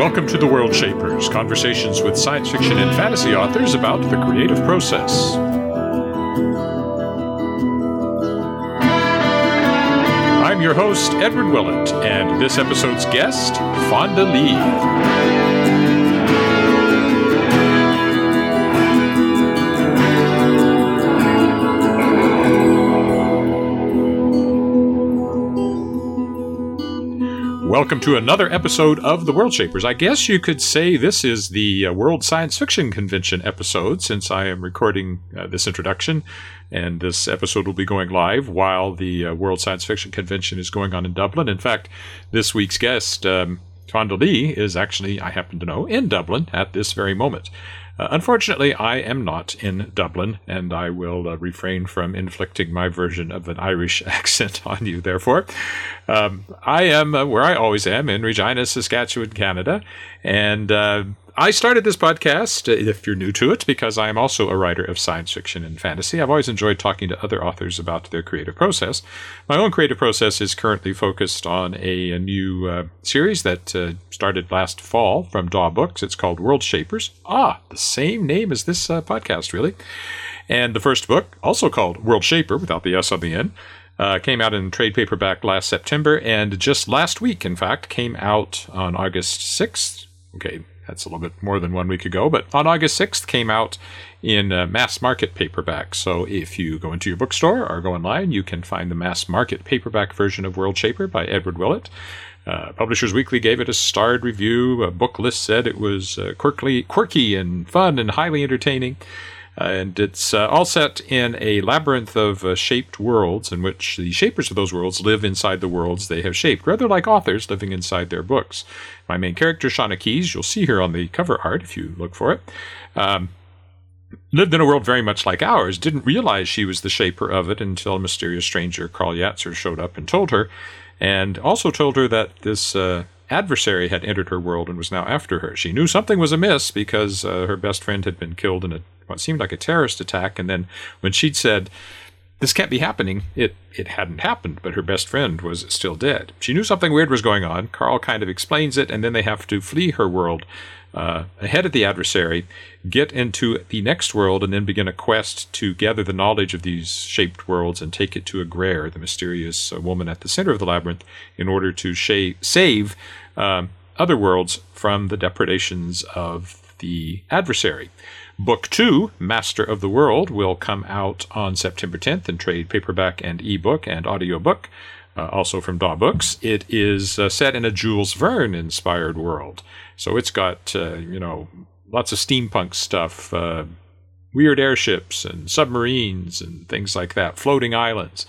Welcome to the World Shapers, conversations with science fiction and fantasy authors about the creative process. I'm your host, Edward Willett, and this episode's guest, Fonda Lee. Welcome to another episode of The World Shapers. I guess you could say this is the World Science Fiction Convention episode, since I am recording this introduction, and this episode will be going live while the World Science Fiction Convention is going on in Dublin. In fact, this week's guest, Fonda Lee, is actually, I happen to know, in Dublin at this very moment. Unfortunately, I am not in Dublin, and I will refrain from inflicting my version of an Irish accent on you, therefore. I am where I always am, in Regina, Saskatchewan, Canada, and I started this podcast, if you're new to it, because I am also a writer of science fiction and fantasy. I've always enjoyed talking to other authors about their creative process. My own creative process is currently focused on a new series that started last fall from Daw Books. It's called World Shapers. The same name as this podcast, really. And the first book, also called World Shaper, without the S on the end, came out in trade paperback last September, and just last week, in fact, came out on August 6th. Okay, that's a little bit more than 1 week ago, but on August 6th came out in mass market paperback. So if you go into your bookstore or go online, you can find the mass market paperback version of World Shaper by Edward Willett. Publishers Weekly gave it a starred review. A book list said it was quirky and fun and highly entertaining. And it's all set in a labyrinth of shaped worlds in which the shapers of those worlds live inside the worlds they have shaped, rather like authors living inside their books. My main character, Shauna Keyes, you'll see her on the cover art if you look for it, lived in a world very much like ours, didn't realize she was the shaper of it until a mysterious stranger, Carl Yatzer, showed up and told her, and also told her that this adversary had entered her world and was now after her. She knew something was amiss because her best friend had been killed in what seemed like a terrorist attack, and then when she'd said, "This can't be happening," it hadn't happened, but her best friend was still dead. She knew something weird was going on. Carl kind of explains it, and then they have to flee her world ahead of the adversary, get into the next world, and then begin a quest to gather the knowledge of these shaped worlds and take it to Agraire, the mysterious woman at the center of the labyrinth, in order to save other worlds from the depredations of the adversary. Book 2, Master of the World, will come out on September 10th in trade paperback and ebook and audiobook, also from Daw Books. It is set in a Jules Verne-inspired world. So it's got, lots of steampunk stuff, weird airships and submarines and things like that, floating islands.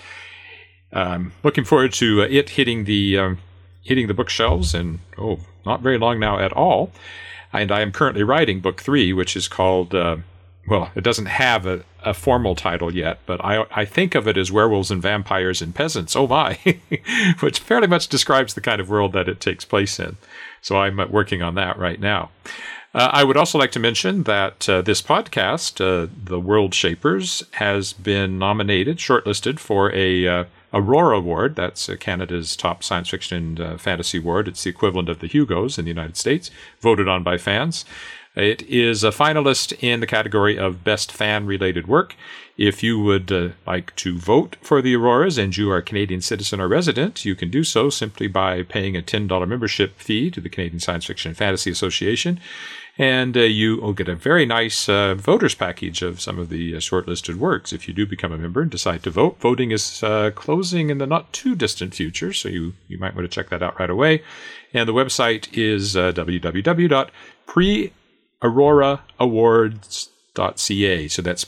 Looking forward to it hitting the bookshelves in, not very long now at all. And I am currently writing book 3, which is called, it doesn't have a formal title yet, but I think of it as Werewolves and Vampires and Peasants, oh my, which fairly much describes the kind of world that it takes place in. So I'm working on that right now. I would also like to mention that this podcast, The World Shapers, has been shortlisted for a Aurora Award. That's Canada's top science fiction and fantasy award. It's the equivalent of the Hugos in the United States, voted on by fans. It is a finalist in the category of Best Fan-Related Work. If you would like to vote for the Auroras and you are a Canadian citizen or resident, you can do so simply by paying a $10 membership fee to the Canadian Science Fiction and Fantasy Association. And you will get a very nice voters package of some of the shortlisted works if you do become a member and decide to vote. Voting is closing in the not-too-distant future, so you might want to check that out right away. And the website is www.prixauroraawards.ca. So that's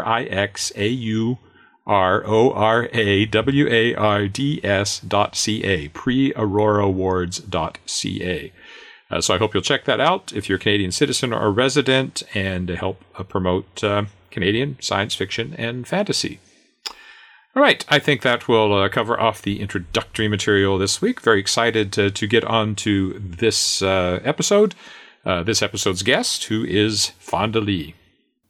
prixauroraawards.ca, prixauroraawards.ca. So I hope you'll check that out if you're a Canadian citizen or a resident, and to help promote Canadian science fiction and fantasy. All right, I think that will cover off the introductory material this week. Very excited to get on to this episode. This episode's guest, who is Fonda Lee.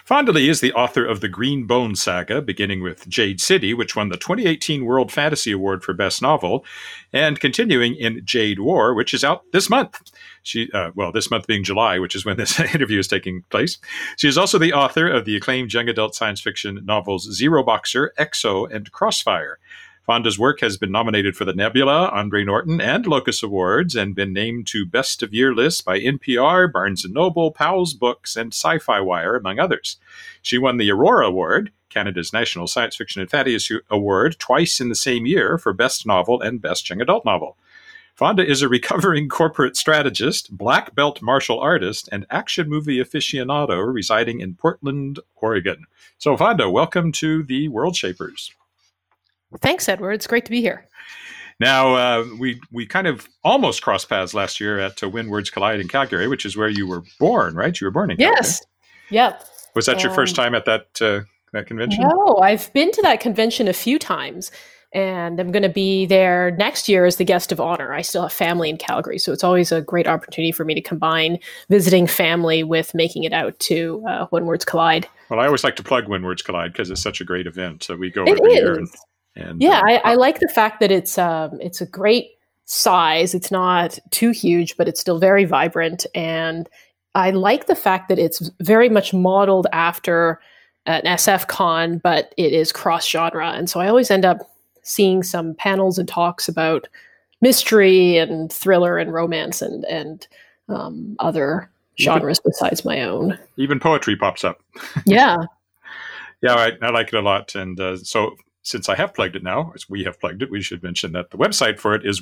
Fonda Lee is the author of the Green Bone Saga, beginning with Jade City, which won the 2018 World Fantasy Award for Best Novel, and continuing in Jade War, which is out this month. This month being July, which is when this interview is taking place. She is also the author of the acclaimed young adult science fiction novels Zero Boxer, Exo, and Crossfire. Fonda's work has been nominated for the Nebula, Andre Norton, and Locus Awards, and been named to Best of Year lists by NPR, Barnes & Noble, Powell's Books, and Sci-Fi Wire, among others. She won the Aurora Award, Canada's National Science Fiction and Fantasy Award, twice in the same year for Best Novel and Best Young Adult Novel. Fonda is a recovering corporate strategist, black belt martial artist, and action movie aficionado residing in Portland, Oregon. So, Fonda, welcome to the World Shapers. Thanks, Edward. It's great to be here. Now, we kind of almost crossed paths last year at When Words Collide in Calgary, which is where you were born, right? You were born in Calgary. Yes. Yep. Was that your first time at that convention? No, I've been to that convention a few times, and I'm going to be there next year as the guest of honor. I still have family in Calgary, so it's always a great opportunity for me to combine visiting family with making it out to When Words Collide. Well, I always like to plug When Words Collide because it's such a great event. So we go every year. I like the fact that it's a great size. It's not too huge, but it's still very vibrant. And I like the fact that it's very much modeled after an SF con, but it is cross-genre. And so I always end up seeing some panels and talks about mystery and thriller and romance and other genres besides my own. Even poetry pops up. Yeah. Yeah, I like it a lot. And so since I have plugged it now, as we have plugged it, we should mention that the website for it is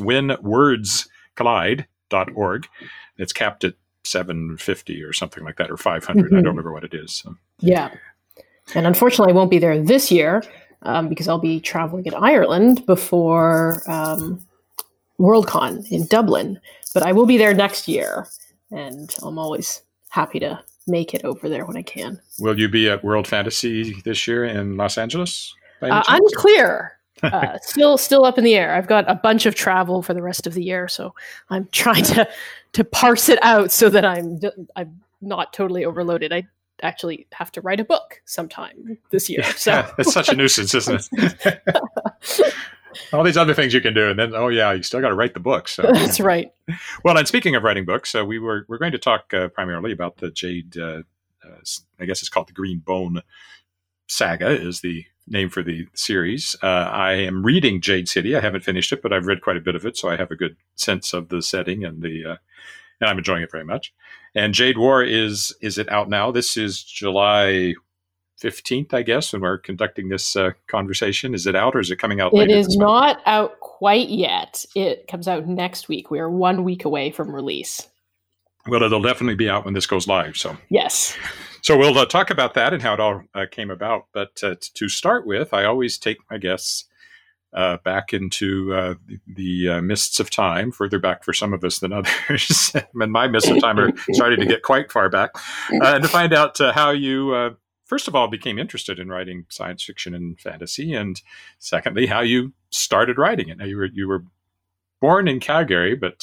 whenwordscollide.org. It's capped at 750 or something like that, or 500. Mm-hmm. I don't remember what it is. So. Yeah. And unfortunately, I won't be there this year because I'll be traveling in Ireland before Worldcon in Dublin. But I will be there next year, and I'm always happy to make it over there when I can. Will you be at World Fantasy this year in Los Angeles? Unclear. Still up in the air. I've got a bunch of travel for the rest of the year, so I'm trying to parse it out so that I'm not totally overloaded. I actually have to write a book sometime this year. So it's such a nuisance, isn't it? All these other things you can do, and then you still got to write the book. So that's right. Well, and speaking of writing books, we're going to talk primarily about the Jade. I guess it's called the Green Bone Saga is the name for the series. I am reading Jade City. I haven't finished it, but I've read quite a bit of it, so I have a good sense of the setting and and I'm enjoying it very much. And Jade War is it out now? This is July 15th, I guess, when we're conducting this conversation. Is it out, or is it coming out later? It is not out quite yet. It comes out next week. We are 1 week away from release. Well, it'll definitely be out when this goes live. So yes. So we'll talk about that and how it all came about. But to start with, I always take my guests back into the mists of time, further back for some of us than others. And my mists of time are starting to get quite far back. And to find out how you, first of all, became interested in writing science fiction and fantasy. And secondly, how you started writing it. Now, you were born in Calgary, but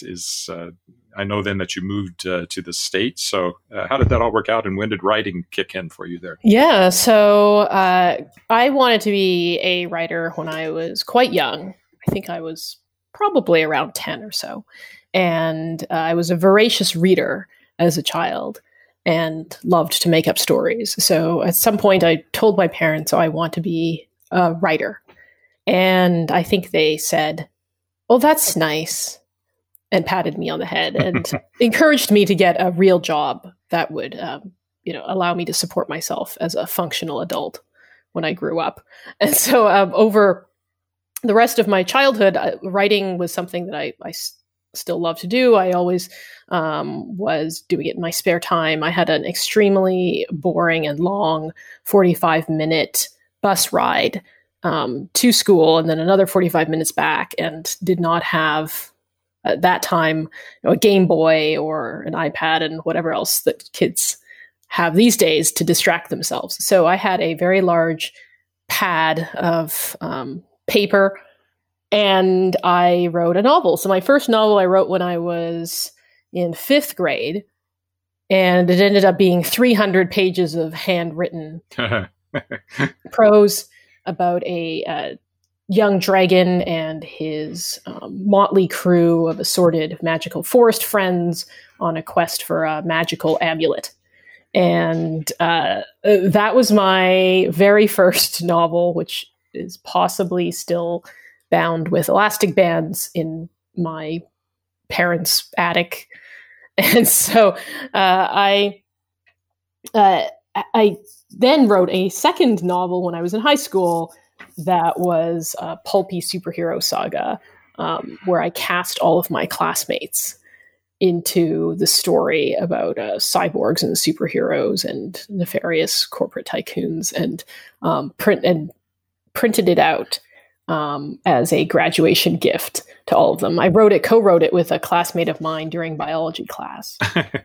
I know then that you moved to the States. So how did that all work out, and when did writing kick in for you there? Yeah, so I wanted to be a writer when I was quite young. I think I was probably around 10 or so. And I was a voracious reader as a child and loved to make up stories. So at some point I told my parents, I want to be a writer. And I think they said, "Oh, that's nice," and patted me on the head and encouraged me to get a real job that would, allow me to support myself as a functional adult when I grew up. And so over the rest of my childhood, writing was something that I still love to do. I always was doing it in my spare time. I had an extremely boring and long 45-minute bus ride to school and then another 45 minutes back, and did not have at that time a Game Boy or an iPad and whatever else that kids have these days to distract themselves. So I had a very large pad of paper, and I wrote a novel. So my first novel I wrote when I was in 5th grade, And it ended up being 300 pages of handwritten prose about a young dragon and his motley crew of assorted magical forest friends on a quest for a magical amulet. And that was my very first novel, which is possibly still bound with elastic bands in my parents' attic. And so I then wrote a second novel when I was in high school that was a pulpy superhero saga, where I cast all of my classmates into the story about cyborgs and superheroes and nefarious corporate tycoons, and printed it out as a graduation gift to all of them. I co-wrote it with a classmate of mine during biology class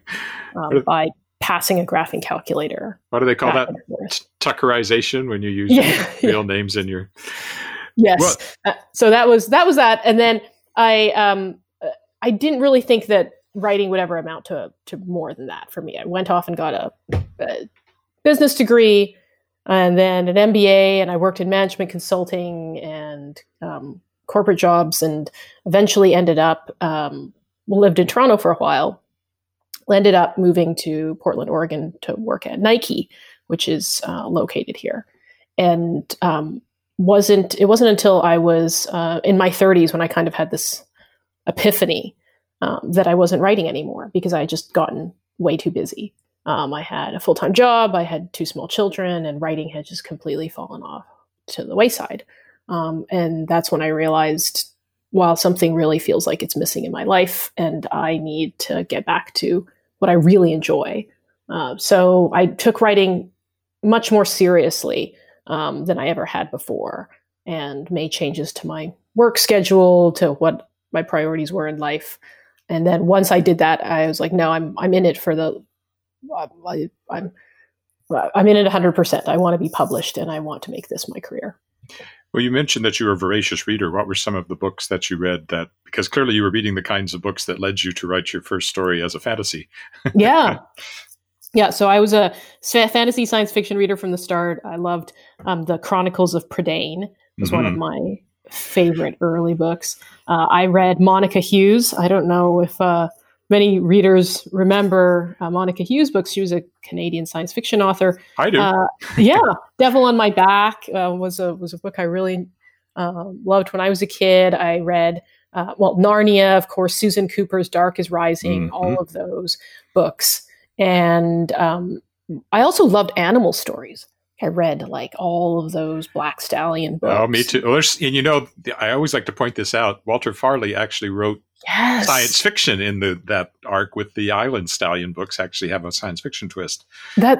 by passing a graphing calculator. What do they call that? Tuckerization, when you use real names in your... Yes. So that was that. And then I didn't really think that writing would ever amount to more than that for me. I went off and got a business degree, and then an MBA, and I worked in management consulting and corporate jobs, and eventually ended up, lived in Toronto for a while, ended up moving to Portland, Oregon to work at Nike, which is located here. And it wasn't until I was in my 30s when I kind of had this epiphany that I wasn't writing anymore, because I had just gotten way too busy. I had a full-time job, I had 2 small children, and writing had just completely fallen off to the wayside. And that's when I realized, while something really feels like it's missing in my life, and I need to get back to what I really enjoy. So I took writing much more seriously than I ever had before, and made changes to my work schedule, to what my priorities were in life. And then once I did that, I was like, no, I'm in it for I'm in it 100%. I want to be published, and I want to make this my career. Well, you mentioned that you were a voracious reader. What were some of the books that you read that, because clearly you were reading the kinds of books that led you to write your first story as a fantasy? Yeah. So I was a fantasy science fiction reader from the start. I loved the Chronicles of Prydain. It was one of my favorite early books. I read Monica Hughes. I don't know if many readers remember Monica Hughes' books. She was a Canadian science fiction author. I do. Devil on My Back was a book I really loved when I was a kid. I read Narnia, of course, Susan Cooper's Dark is Rising, all of those books. And I also loved animal stories. I read like all of those Black Stallion books. Oh, me too. And I always like to point this out. Walter Farley actually wrote science fiction in that arc, with the Island Stallion books actually have a science fiction twist. So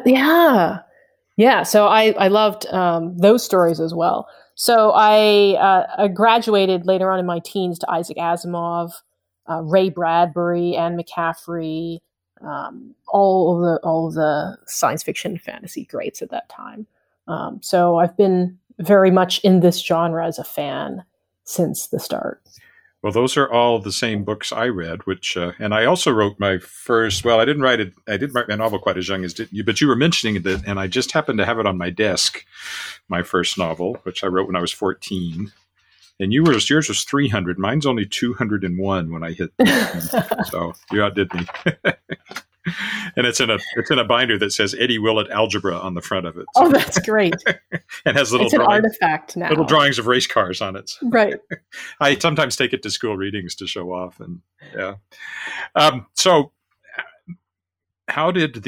I loved those stories as well. So I graduated later on in my teens to Isaac Asimov, Ray Bradbury, Anne McCaffrey, all of the science fiction fantasy greats at that time. So I've been very much in this genre as a fan since the start. Well, those are all the same books I read, which, and I also wrote my first, I didn't write my novel quite as young as did you, but you were mentioning it, and I just happened to have it on my desk, my first novel, which I wrote when I was 14. And yours was 300. Mine's only 201 when I hit. So you outdid me. And it's in a binder that says Eddie Willett Algebra on the front of it. So. Oh, that's great. And has it's an artifact now. Little drawings of race cars on it. Right. I sometimes take it to school readings to show off. And so how did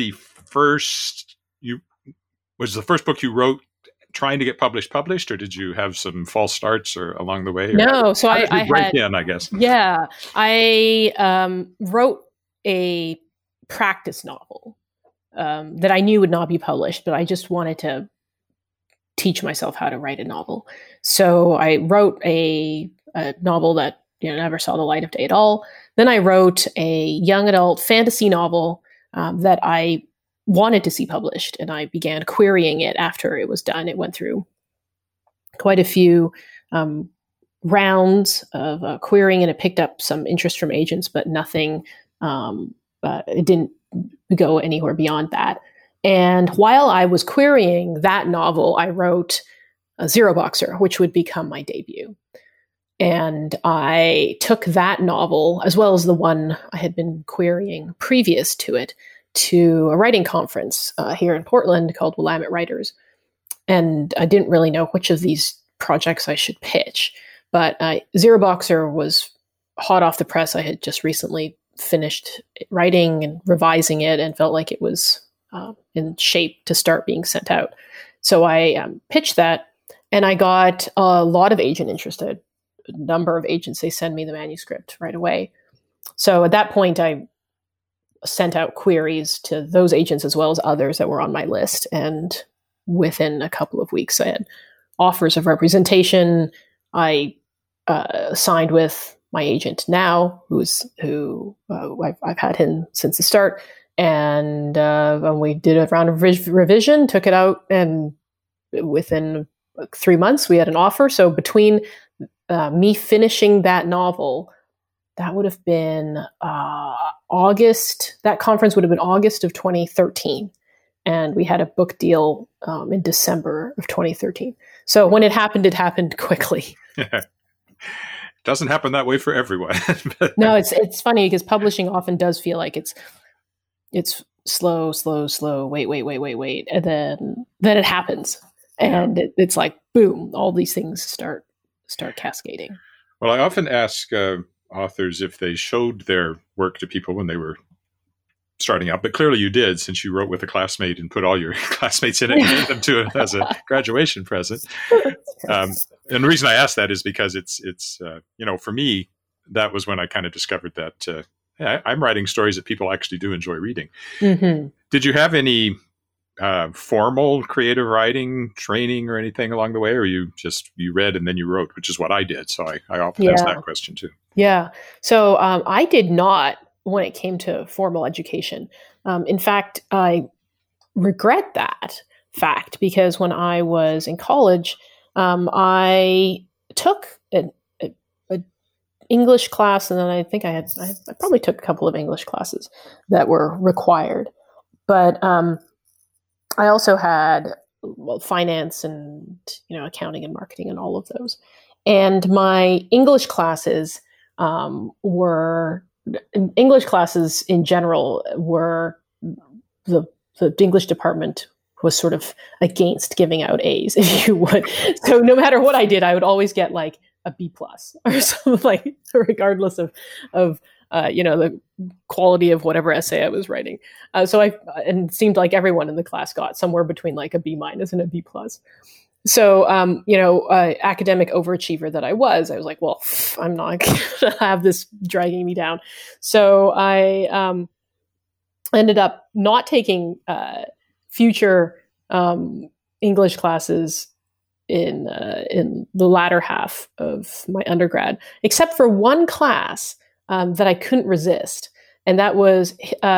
was the first book you wrote trying to get published, or did you have some false starts or along the way? No. So I guess. Yeah. I wrote a practice novel that I knew would not be published, but I just wanted to teach myself how to write a novel. So I wrote a novel that never saw the light of day at all. Then I wrote a young adult fantasy novel that I wanted to see published, and I began querying it after it was done. It went through quite a few rounds of querying, and it picked up some interest from agents, but nothing. It didn't go anywhere beyond that. And while I was querying that novel, I wrote Zero Boxer, which would become my debut. And I took that novel, as well as the one I had been querying previous to it, to a writing conference here in Portland called Willamette Writers. And I didn't really know which of these projects I should pitch. But Zero Boxer was hot off the press. I had just recently finished writing and revising it and felt like it was in shape to start being sent out. So I pitched that, and I got a lot of agent interest. A number of agents, they send me the manuscript right away. So at that point, I sent out queries to those agents as well as others that were on my list. And within a couple of weeks, I had offers of representation. I signed with my agent now, who I've had him since the start. And we did a round of revision, took it out, and within 3 months, we had an offer. So between me finishing that novel, that would have been August. That conference would have been August of 2013. And we had a book deal in December of 2013. So when it happened quickly. Doesn't happen that way for everyone. No, it's funny because publishing often does feel like it's slow, wait, and then it happens, and it's like boom, all these things start cascading. Well, I often ask authors if they showed their work to people when they were starting out, but clearly you did, since you wrote with a classmate and put all your classmates in it and gave them to it as a graduation present. And the reason I ask that is because it's for me, that was when I kind of discovered that I'm writing stories that people actually do enjoy reading. Mm-hmm. Did you have any formal creative writing training or anything along the way, or you read and then you wrote, which is what I did. So I often ask that question too. Yeah. So I did not when it came to formal education. In fact, I regret that fact because when I was in college, I took an English class, and then I think I probably took a couple of English classes that were required. But I also had finance and accounting and marketing and all of those. And my English classes English classes in general were the English department was sort of against giving out A's, if you would. So no matter what I did, I would always get like a B+ or something, like, regardless of the quality of whatever essay I was writing. And it seemed like everyone in the class got somewhere between like a B- and a B+. So, academic overachiever that I was like, well, I'm not going to have this dragging me down. So I ended up not taking future English classes in the latter half of my undergrad, except for one class that I couldn't resist. And that was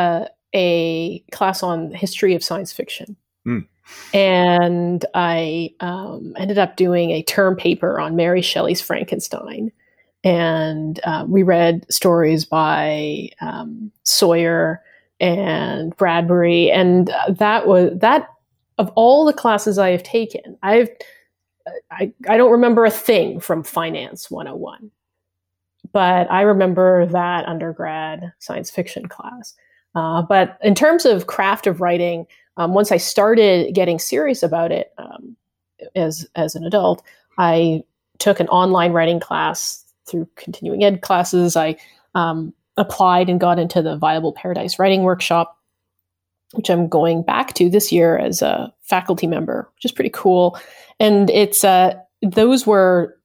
a class on history of science fiction. Mm. And I ended up doing a term paper on Mary Shelley's Frankenstein. And we read stories by Sawyer and Bradbury. And that of all the classes I have taken, I don't remember a thing from Finance 101. But I remember that undergrad science fiction class. But in terms of craft of writing, once I started getting serious about it as an adult, I took an online writing class through continuing ed classes. I applied and got into the Viable Paradise Writing Workshop, which I'm going back to this year as a faculty member, which is pretty cool. And it's those were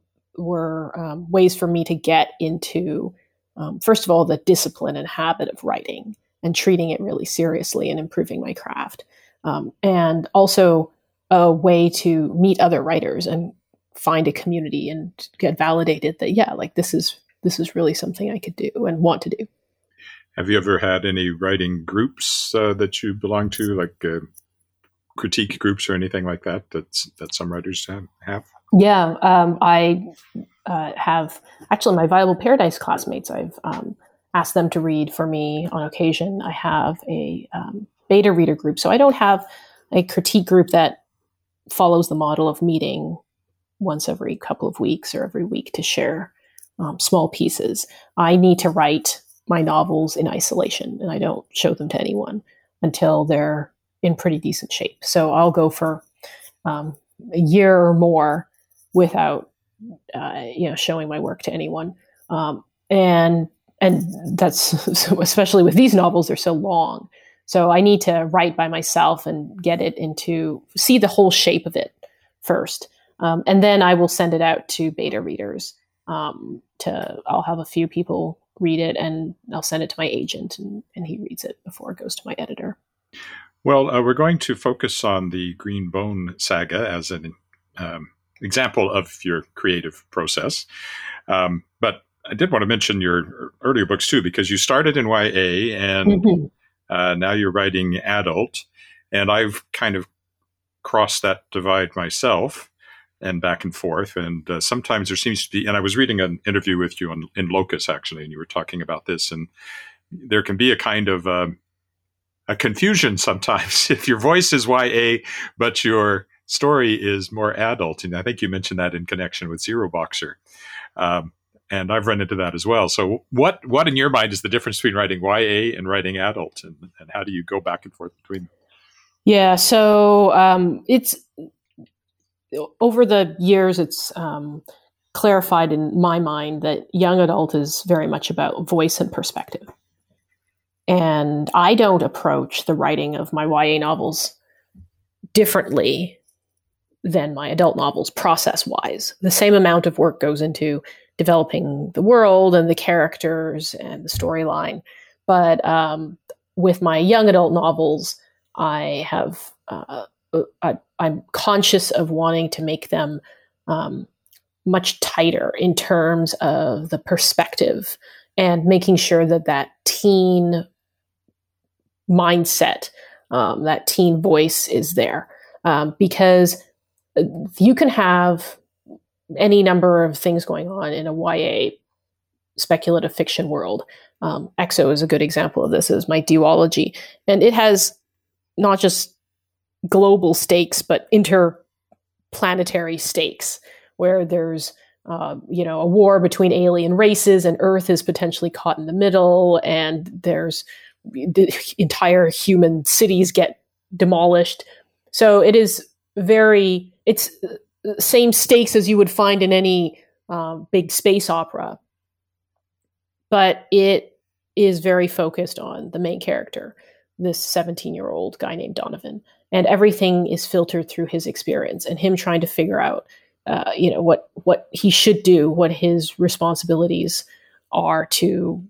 ways for me to get into, first of all, the discipline and habit of writing and treating it really seriously and improving my craft. And also a way to meet other writers and find a community and get validated that, this is really something I could do and want to do. Have you ever had any writing groups that you belong to, like critique groups or anything like that some writers have? Yeah, I have actually my Viable Paradise classmates. I've ask them to read for me on occasion. I have a beta reader group. So I don't have a critique group that follows the model of meeting once every couple of weeks or every week to share small pieces. I need to write my novels in isolation, and I don't show them to anyone until they're in pretty decent shape. So I'll go for a year or more without, showing my work to anyone. And that's so, especially with these novels, they're so long. So I need to write by myself and get it see the whole shape of it first. And then I will send it out to beta readers. I'll have a few people read it, and I'll send it to my agent, and he reads it before it goes to my editor. Well, we're going to focus on the Green Bone saga as an example of your creative process. But I did want to mention your earlier books too, because you started in YA and now you're writing adult. And I've kind of crossed that divide myself and back and forth. And sometimes there seems to be, and I was reading an interview with you in Locus actually, and you were talking about this, and there can be a kind of a confusion sometimes if your voice is YA, but your story is more adult. And I think you mentioned that in connection with Zero Boxer. And I've run into that as well. So what in your mind is the difference between writing YA and writing adult? And how do you go back and forth between them? Yeah, so it's over the years, it's clarified in my mind that young adult is very much about voice and perspective. And I don't approach the writing of my YA novels differently than my adult novels process-wise. The same amount of work goes into developing the world and the characters and the storyline. But with my young adult novels, I have I'm conscious of wanting to make them much tighter in terms of the perspective and making sure that teen mindset, that teen voice is there. Because you can have any number of things going on in a YA speculative fiction world. Exo is a good example of this, is my duology. And it has not just global stakes, but interplanetary stakes, where there's a war between alien races, and Earth is potentially caught in the middle, and there's the entire human cities get demolished. So it is it's same stakes as you would find in any big space opera, but it is very focused on the main character, this 17-year-old guy named Donovan, and everything is filtered through his experience and him trying to figure out, what he should do, what his responsibilities are to,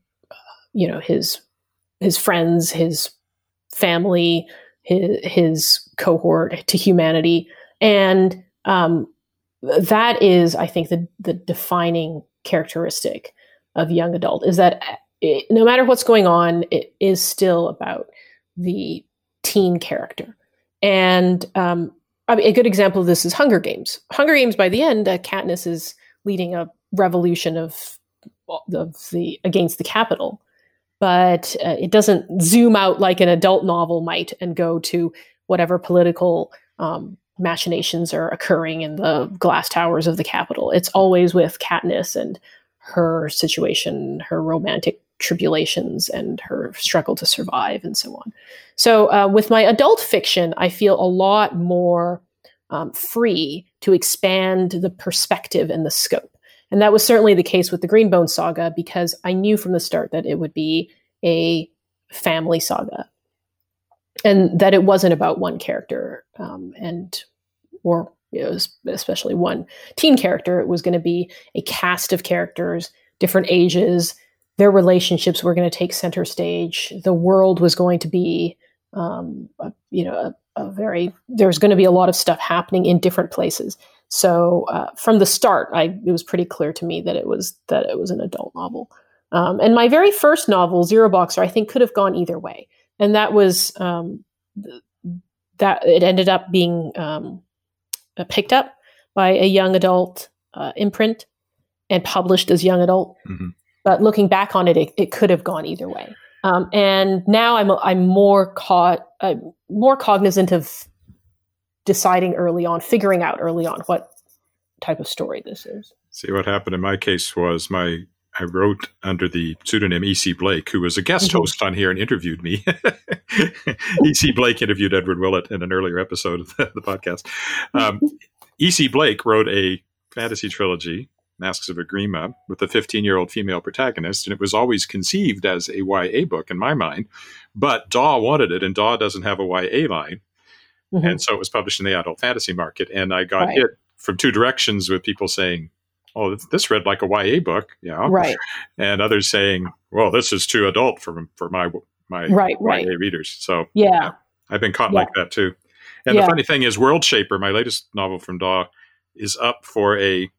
his friends, his family, his cohort, to humanity. And that is, I think, the defining characteristic of young adult, is that no matter what's going on, it is still about the teen character. And a good example of this is Hunger Games. Hunger Games, by the end, Katniss is leading a revolution of the against the Capitol, but it doesn't zoom out like an adult novel might and go to whatever political machinations are occurring in the glass towers of the Capitol. It's always with Katniss and her situation, her romantic tribulations, and her struggle to survive, and so on. So with my adult fiction, I feel a lot more free to expand the perspective and the scope. And that was certainly the case with the Greenbone saga, because I knew from the start that it would be a family saga, and that it wasn't about one character, or especially one teen character. It was going to be a cast of characters, different ages. Their relationships were going to take center stage. The world was going to be, there's going to be a lot of stuff happening in different places. So from the start, it was pretty clear to me that it was an adult novel. And my very first novel, Zero Boxer, I think could have gone either way. And that was that it ended up being picked up by a young adult imprint and published as young adult. Mm-hmm. But looking back on it, it could have gone either way. And now I'm more cognizant of deciding early on, figuring out early on what type of story this is. See, what happened in my case was I wrote under the pseudonym E.C. Blake, who was a guest host on here and interviewed me. E.C. Blake interviewed Edward Willett in an earlier episode of the podcast. E.C. Blake wrote a fantasy trilogy, Masks of Agrima, with a 15-year-old female protagonist, and it was always conceived as a YA book in my mind. But DAW wanted it, and DAW doesn't have a YA line. And so it was published in the adult fantasy market. And I got hit from two directions with people saying, oh, this read like a YA book. Yeah. Right. And others saying, well, this is too adult for my YA readers. So yeah, I've been caught like that too. And the funny thing is World Shaper, my latest novel from DAW, is up for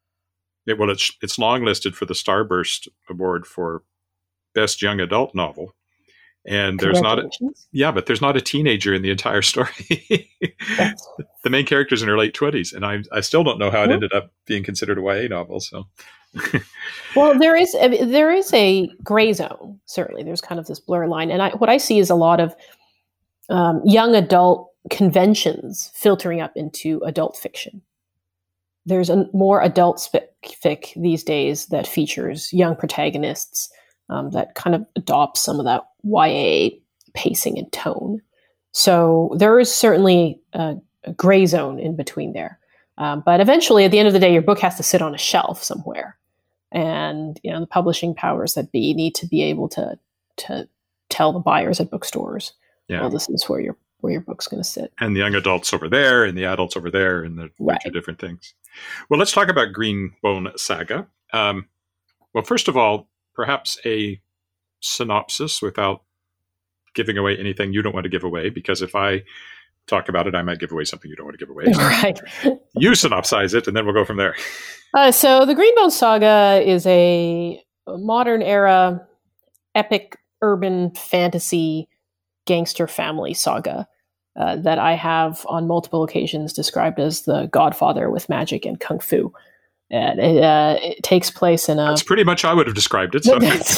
it's long listed for the Starburst Award for Best Young Adult Novel. And there's not a teenager in the entire story. The main character's in her late 20s, and I still don't know how it ended up being considered a YA novel. So, well, there is a gray zone. Certainly, there's kind of this blur line, and what I see is a lot of young adult conventions filtering up into adult fiction. There's a more adult fic these days that features young protagonists that kind of adopts some of that YA pacing and tone. So there is certainly a gray zone in between there. But eventually, at the end of the day, your book has to sit on a shelf somewhere. And the publishing powers that be need to be able to tell the buyers at bookstores, well, this is where your book's going to sit. And the young adults over there and the adults over there, and they're two different things. Well, let's talk about Greenbone Saga. Well, first of all, perhaps a synopsis without giving away anything you don't want to give away, because if I talk about it, I might give away something you don't want to give away. Right. You synopsize it, and then we'll go from there. So the Greenbone Saga is a modern era epic urban fantasy gangster family saga that I have on multiple occasions described as the Godfather with magic and kung fu. And it takes place in a... That's pretty much how I would have described it. So.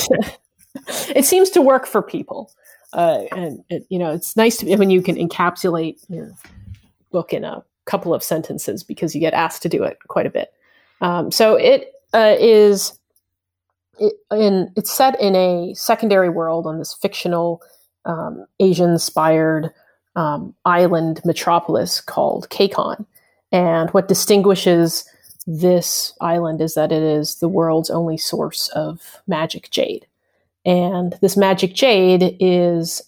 It seems to work for people. And it's nice when you can encapsulate your book in a couple of sentences, because you get asked to do it quite a bit. So it's set in a secondary world on this fictional Asian-inspired island metropolis called Kakon. And what distinguishes this island is that it is the world's only source of magic jade. And this magic jade is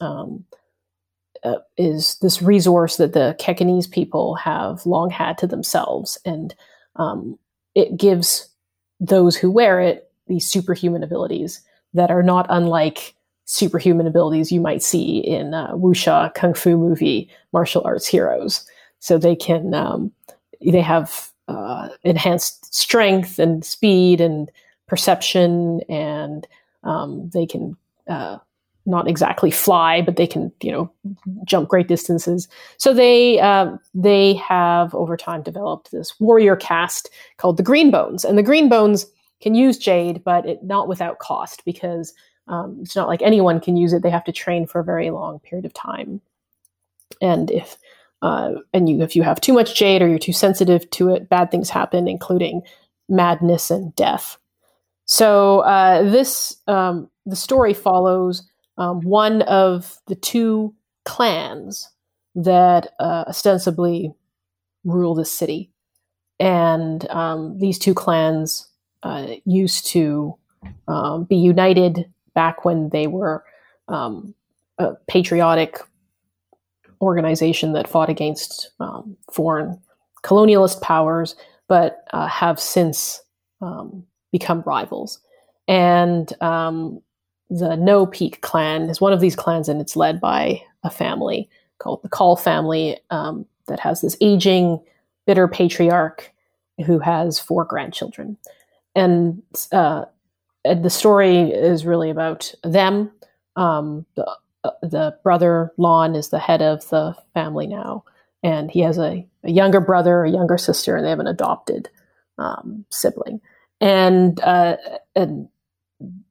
this resource that the Kekanese people have long had to themselves. And it gives those who wear it these superhuman abilities that are not unlike superhuman abilities you might see in wuxia kung fu movie martial arts heroes. So they can they have enhanced strength and speed and perception, and they can not exactly fly, but they can jump great distances. So they have over time developed this warrior caste called the Greenbones, and the Greenbones can use jade, but not without cost, because it's not like anyone can use it. They have to train for a very long period of time, and if you have too much jade or you're too sensitive to it, bad things happen, including madness and death. So the story follows one of the two clans that ostensibly rule the city. And these two clans used to be united back when they were a patriotic organization that fought against foreign colonialist powers, but have since become rivals. And the No Peak clan is one of these clans, and it's led by a family called the Call family that has this aging, bitter patriarch who has 4 grandchildren. And the story is really about them. The brother, Lon, is the head of the family now, and he has a younger brother, a younger sister, and they have an adopted sibling. And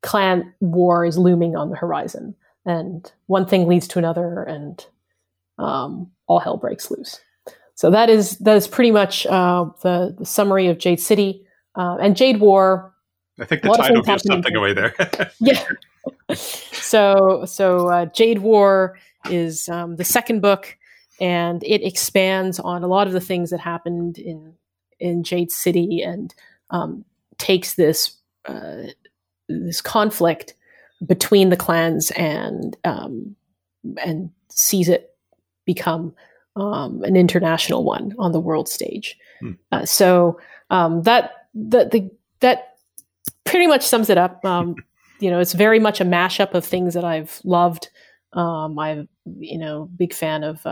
clan war is looming on the horizon, and one thing leads to another, and all hell breaks loose. So that is pretty much the summary of Jade City and Jade War. I think the title gives something away there. Yeah. So Jade War is the second book, and it expands on a lot of the things that happened in Jade City, and takes this conflict between the clans and sees it become an international one on the world stage. So that pretty much sums it up. It's very much a mashup of things that I've loved. I'm big fan of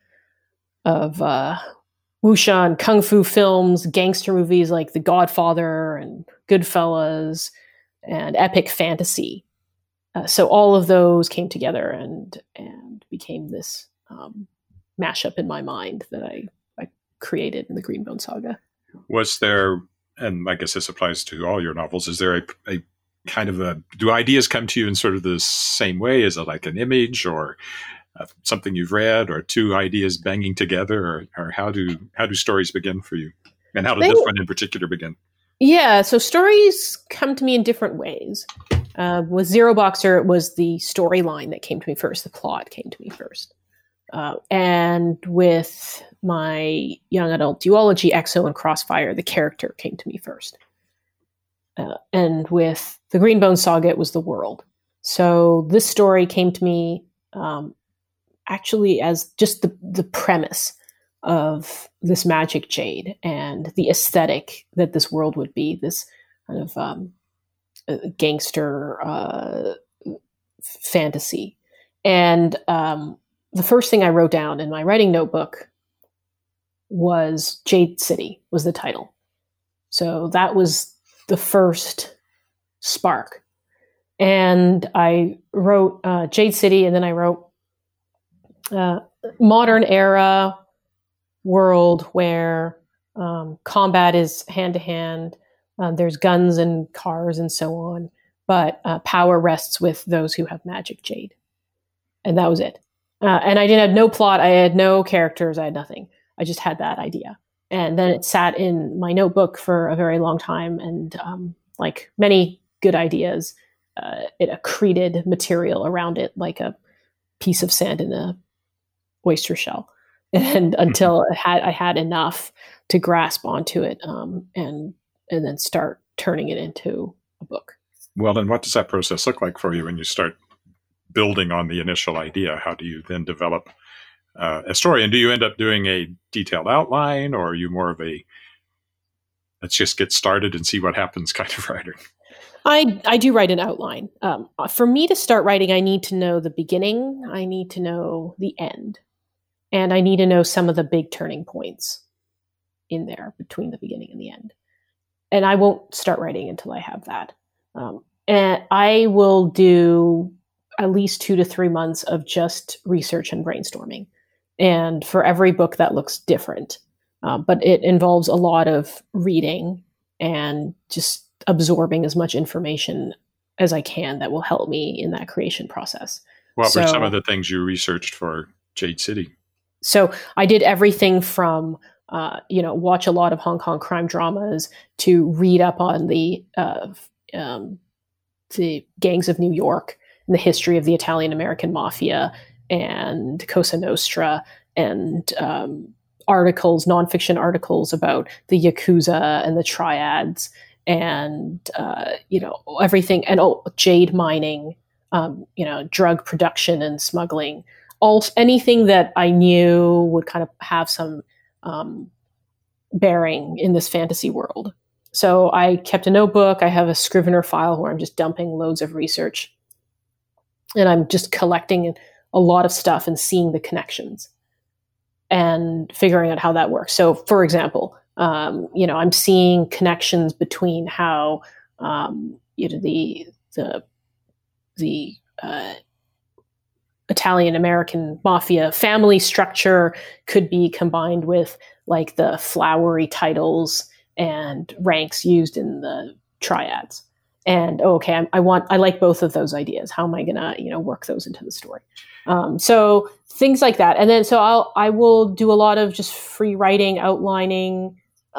wuxia and kung fu films, gangster movies like The Godfather and Goodfellas, and epic fantasy. So all of those came together and became this mashup in my mind that I created in the Greenbone Saga. Was there, and I guess this applies to all your novels, is there a kind of do ideas come to you in sort of the same way? Is it like an image or something you've read, or two ideas banging together, or how do stories begin for you? And how did this one in particular begin? Yeah, so stories come to me in different ways. With Zero Boxer, it was the storyline that came to me first. The plot came to me first. And with my young adult duology, Exo and Crossfire, the character came to me first. And with the Greenbone Saga, it was the world. So this story came to me actually as just the premise of this magic jade and the aesthetic that this world would be, this kind of gangster fantasy. And the first thing I wrote down in my writing notebook was Jade City was the title. So that was the first spark. And I wrote Jade City, and then I wrote modern era world where combat is hand-to-hand. There's guns and cars and so on, but power rests with those who have magic jade. And that was it. And I didn't have no plot. I had no characters. I had nothing. I just had that idea. And then it sat in my notebook for a very long time. And like many good ideas, it accreted material around it like a piece of sand in a oyster shell. And until I had enough to grasp onto it and then start turning it into a book. Well, then what does that process look like for you when you start building on the initial idea? How do you then develop a story? And do you end up doing a detailed outline, or are you more of a let's just get started and see what happens kind of writer? I do write an outline. For me to start writing, I need to know the beginning. I need to know the end. And I need to know some of the big turning points in there between the beginning and the end. And I won't start writing until I have that. And I will do at least 2 to 3 months of just research and brainstorming. And for every book that looks different. But it involves a lot of reading and just absorbing as much information as I can that will help me in that creation process. What were some of the things you researched for Jade City? So I did everything from, watch a lot of Hong Kong crime dramas to read up on the gangs of New York and the history of the Italian-American mafia and Cosa Nostra, and articles, nonfiction articles about the Yakuza and the triads, and everything, and jade mining, drug production and smuggling, anything that I knew would kind of have some bearing in this fantasy world. So I kept a notebook. I have a Scrivener file where I'm just dumping loads of research, and I'm just collecting a lot of stuff and seeing the connections and figuring out how that works. So, for example, I'm seeing connections between how the Italian-American mafia family structure could be combined with like the flowery titles and ranks used in the triads. and okay, I like both of those ideas. How am I gonna, work those into the story? So things like that, and then I will do a lot of just free writing, outlining,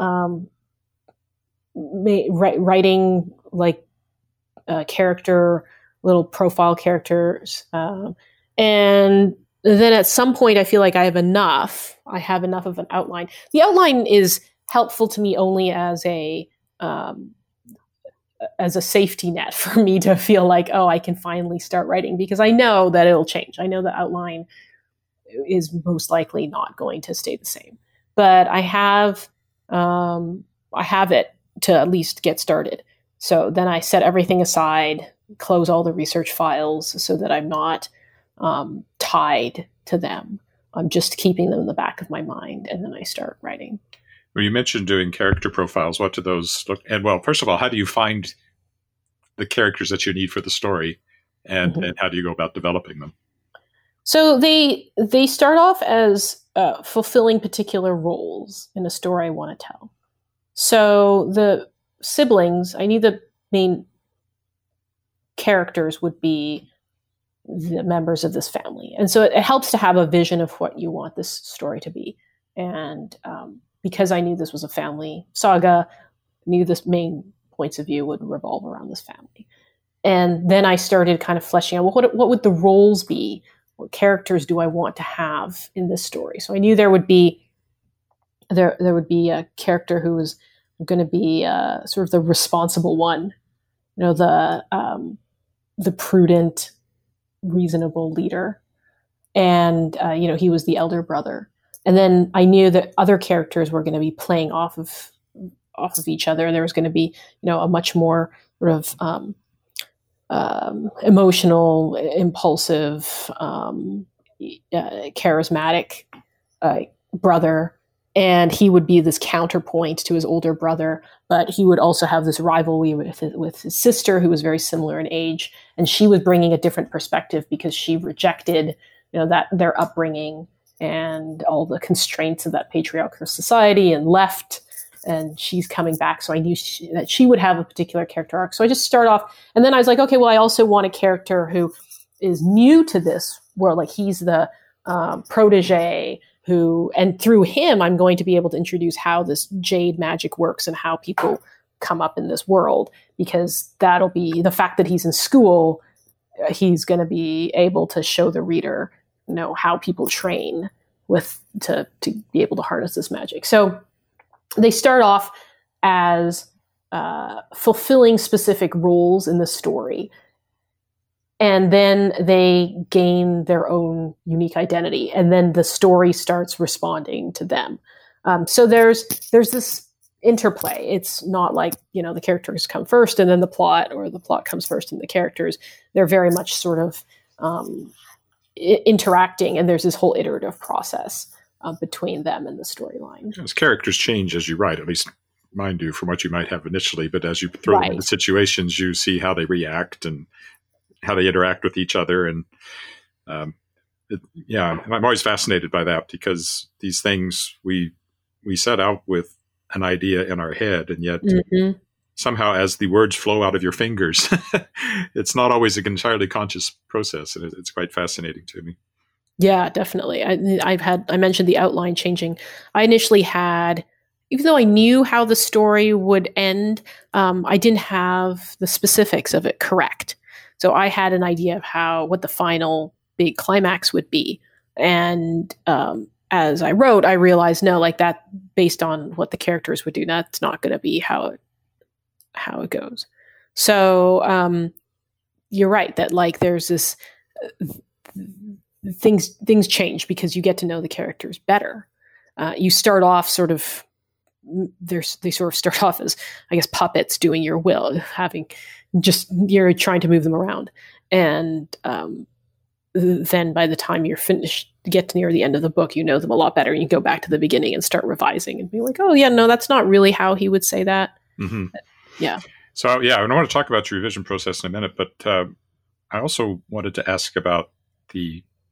writing like character, little profile characters, and then at some point I feel like I have enough of an outline. The outline is helpful to me only as a safety net for me to feel like, oh, I can finally start writing, because I know that it'll change. I know the outline is most likely not going to stay the same, but I have it to at least get started. So then I set everything aside, close all the research files so that I'm not tied to them. I'm just keeping them in the back of my mind, and then I start writing. Well, you mentioned doing character profiles. What do those look? And well, first of all, how do you find the characters that you need for the story, and how do you go about developing them? So they start off as fulfilling particular roles in a story I want to tell. So the siblings, I knew the main characters would be the members of this family. And so it helps to have a vision of what you want this story to be. And because I knew this was a family saga, knew this main points of view would revolve around this family. And then I started kind of fleshing out, well, what would the roles be? What characters do I want to have in this story? So I knew there would be a character who was going to be sort of the responsible one, the prudent, reasonable leader, and he was the elder brother. And then I knew that other characters were going to be playing off of each other. There was going to be a much more sort of emotional, impulsive, charismatic brother, and he would be this counterpoint to his older brother, but he would also have this rivalry with his sister, who was very similar in age, and she was bringing a different perspective because she rejected that their upbringing and all the constraints of that patriarchal society and left. And she's coming back. So I knew that she would have a particular character arc. So I just start off. And then I was like, okay, well, I also want a character who is new to this world. Like he's the protege and through him, I'm going to be able to introduce how this jade magic works and how people come up in this world, because that'll be the fact that he's in school. He's going to be able to show the reader, how people train to be able to harness this magic. So they start off as fulfilling specific roles in the story, and then they gain their own unique identity, and then the story starts responding to them. So there's this interplay. It's not like the characters come first and then the plot, or the plot comes first and the characters. They're very much sort of interacting, and there's this whole iterative process between them and the storyline. As characters change as you write, at least mine do, from what you might have initially, but as you throw them into situations, you see how they react and how they interact with each other. And I'm always fascinated by that, because these things we set out with an idea in our head, and yet somehow as the words flow out of your fingers, it's not always an entirely conscious process. And it's quite fascinating to me. Yeah, definitely. I mentioned the outline changing. I initially had, even though I knew how the story would end, I didn't have the specifics of it correct. So I had an idea of what the final big climax would be. And as I wrote, I realized, no, like that, based on what the characters would do, that's not going to be how it goes. So you're right that like there's this things change because you get to know the characters better. You start off sort of, they sort of start off as, I guess, puppets doing your will, you're trying to move them around. And then by the time you're finished, get to near the end of the book, you know them a lot better. You go back to the beginning and start revising and be like, oh yeah, no, that's not really how he would say that. Mm-hmm. But, yeah. So yeah, and I want to talk about your revision process in a minute, but I also wanted to ask about the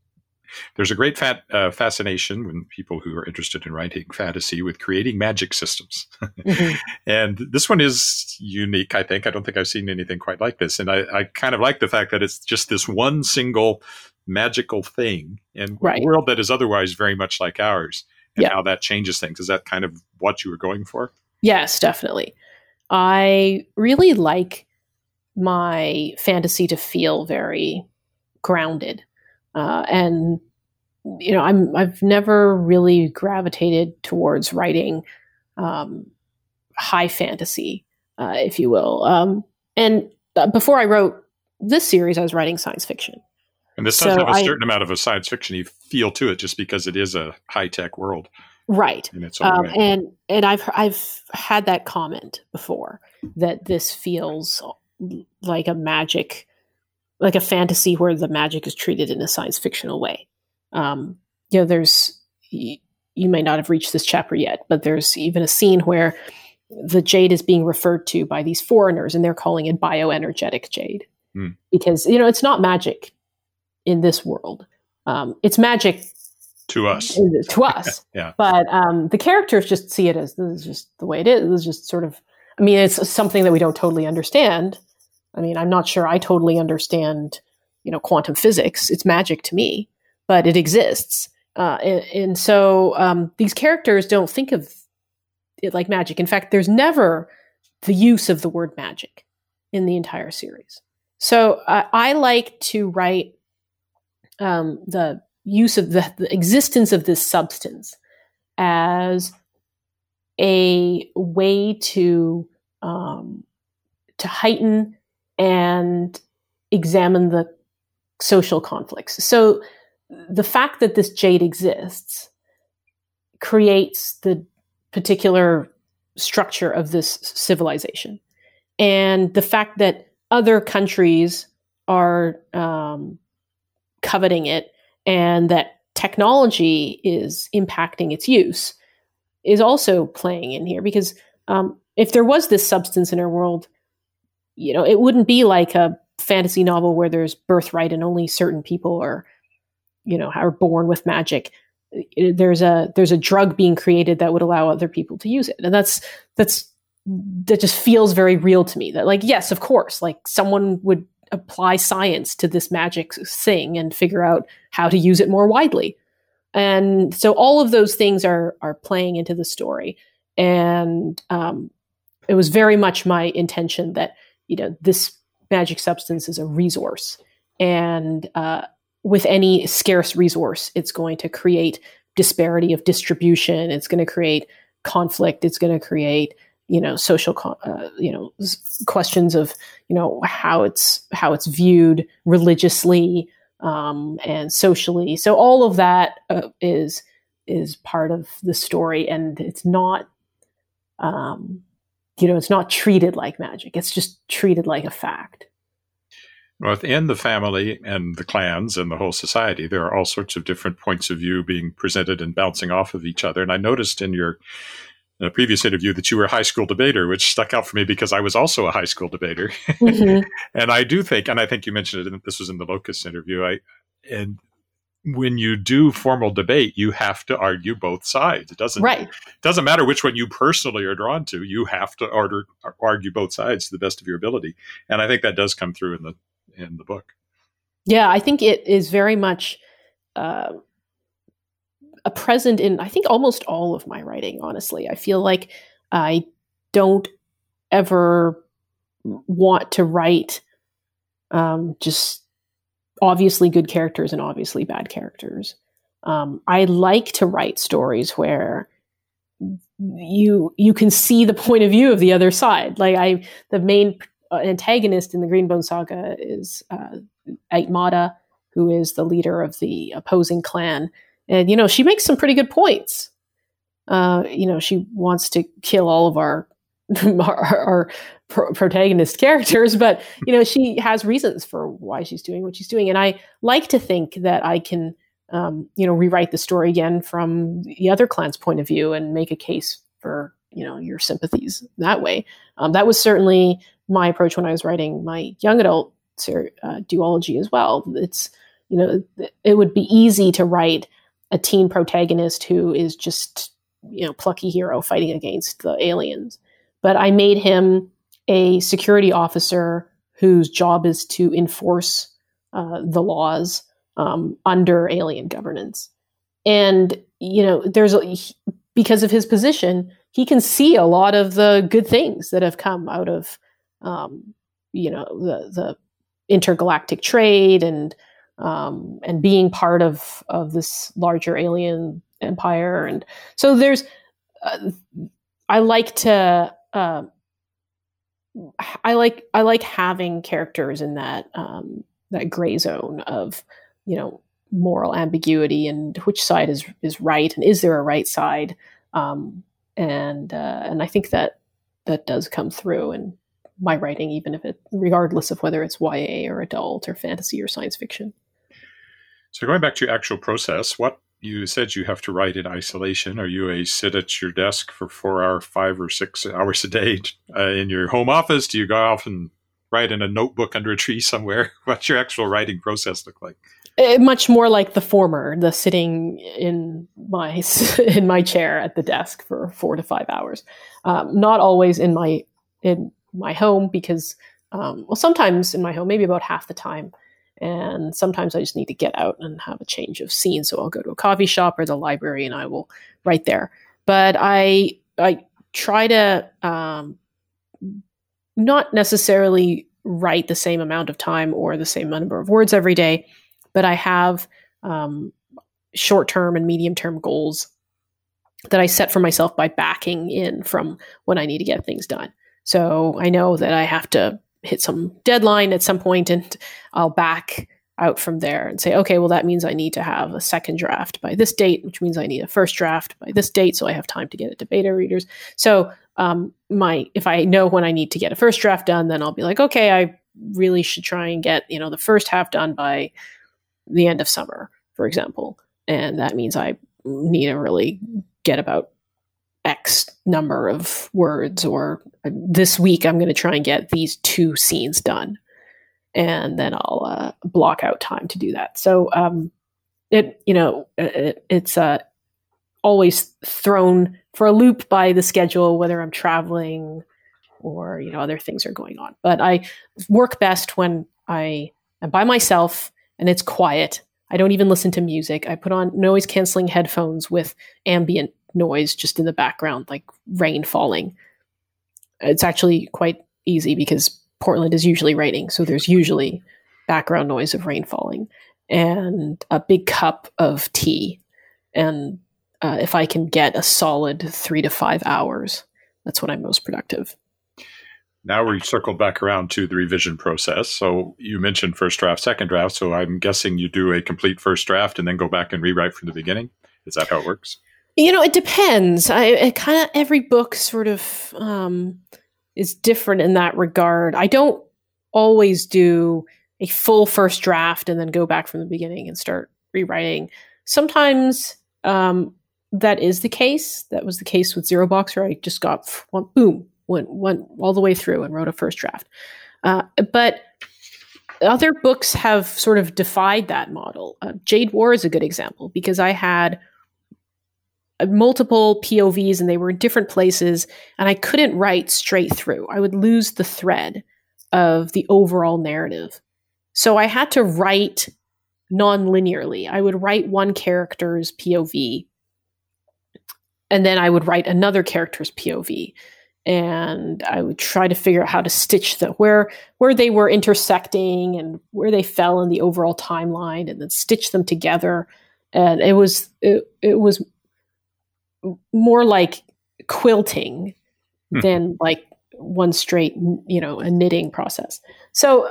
There's a great fascination when people who are interested in writing fantasy with creating magic systems. Mm-hmm. And this one is unique, I think. I don't think I've seen anything quite like this. And I kind of like the fact that it's just this one single magical thing in a world that is otherwise very much like ours, and how that changes things. Is that kind of what you were going for? Yes, definitely. I really like my fantasy to feel very grounded. And I've never really gravitated towards writing high fantasy, if you will. And before I wrote this series, I was writing science fiction. And this does have a certain amount of a science fiction-y feel to it, just because it is a high-tech world, right? In its own way. And I've had that comment before, that this feels like a magic, like a fantasy where the magic is treated in a science fictional way. There's, you may not have reached this chapter yet, but there's even a scene where the jade is being referred to by these foreigners, and they're calling it bioenergetic jade, because it's not magic in this world. It's magic to us. Yeah. But the characters just see it as, this is just the way it is. It's just sort of, it's something that we don't totally understand. I'm not sure I totally understand, quantum physics. It's magic to me, but it exists. And so these characters don't think of it like magic. In fact, there's never the use of the word magic in the entire series. So I like to write the use of the existence of this substance as a way to heighten and examine the social conflicts. So the fact that this jade exists creates the particular structure of this civilization. And the fact that other countries are coveting it, and that technology is impacting its use, is also playing in here. Because if there was this substance in our world, it wouldn't be like a fantasy novel where there's birthright and only certain people are born with magic. There's a drug being created that would allow other people to use it, and that just feels very real to me. That, like, yes, of course, like someone would apply science to this magic thing and figure out how to use it more widely. And so all of those things are playing into the story. And it was very much my intention that, this magic substance is a resource. And with any scarce resource, it's going to create disparity of distribution. It's going to create conflict. It's going to create social, questions of, how it's viewed religiously and socially. So all of that is part of the story, and it's not, it's not treated like magic. It's just treated like a fact. Within the family and the clans and the whole society, there are all sorts of different points of view being presented and bouncing off of each other. And I noticed in your previous interview that you were a high school debater, which stuck out for me because I was also a high school debater. Mm-hmm. And I do think, and I think you mentioned it, this was in the Locust interview, and when you do formal debate, you have to argue both sides. It doesn't matter which one you personally are drawn to. You have to argue both sides to the best of your ability. And I think that does come through in the book. Yeah, I think it is very much a present in, I think, almost all of my writing, honestly. I feel like I don't ever want to write just obviously good characters and obviously bad characters. I like to write stories where you can see the point of view of the other side. Like the main antagonist in the Greenbone Saga is Aitmata, who is the leader of the opposing clan. And, she makes some pretty good points. She wants to kill all of our protagonist characters, but, she has reasons for why she's doing what she's doing. And I like to think that I can, rewrite the story again from the other clan's point of view and make a case for, your sympathies that way. That was certainly my approach when I was writing my young adult duology as well. It's, it would be easy to write a teen protagonist who is just, plucky hero fighting against the aliens. But I made him a security officer whose job is to enforce the laws under alien governance. And, because of his position, he can see a lot of the good things that have come out of, the intergalactic trade and being part of this larger alien empire. And so there's, I like having characters in that gray zone of, moral ambiguity and which side is right, and is there a right side? And I think that does come through in my writing, even if regardless of whether it's YA or adult or fantasy or science fiction. So going back to your actual process, what you said you have to write in isolation. Are you sit at your desk for 4 hours, 5 or 6 hours a day in your home office? Do you go off and write in a notebook under a tree somewhere? What's your actual writing process look like? Much more like the former, the sitting in my chair at the desk for 4 to 5 hours. Not always in my home because, sometimes in my home, maybe about half the time. And sometimes I just need to get out and have a change of scene. So I'll go to a coffee shop or the library and I will write there. But I try to not necessarily write the same amount of time or the same number of words every day, but I have short-term and medium-term goals that I set for myself by backing in from when I need to get things done. So I know that I have to hit some deadline at some point, and I'll back out from there and say, okay, well, that means I need to have a second draft by this date, which means I need a first draft by this date, so I have time to get it to beta readers. So if I know when I need to get a first draft done, then I'll be like, okay, I really should try and get the first half done by the end of summer, for example. And that means I need to really get about X number of words, or this week I'm going to try and get these 2 scenes done. And then I'll block out time to do that. So it's always thrown for a loop by the schedule, whether I'm traveling or other things are going on. But I work best when I am by myself and it's quiet. I don't even listen to music. I put on noise canceling headphones with ambient noise just in the background, like rain falling. It's actually quite easy because Portland is usually raining, so there's usually background noise of rain falling and a big cup of tea. And if I can get a solid 3 to 5 hours, that's when I'm most productive. Now we circled back around to the revision process. So you mentioned first draft, second draft. So I'm guessing you do a complete first draft and then go back and rewrite from the beginning. Is that how it works? It depends. Every book sort of is different in that regard. I don't always do a full first draft and then go back from the beginning and start rewriting. Sometimes that is the case. That was the case with Zero Boxer. I just got went all the way through and wrote a first draft. But other books have sort of defied that model. Jade War is a good example because I had multiple POVs and they were in different places and I couldn't write straight through. I would lose the thread of the overall narrative. So I had to write non-linearly. I would write one character's POV and then I would write another character's POV. And I would try to figure out how to stitch where they were intersecting and where they fell in the overall timeline, and then stitch them together. And it was more like quilting than like one straight, a knitting process. So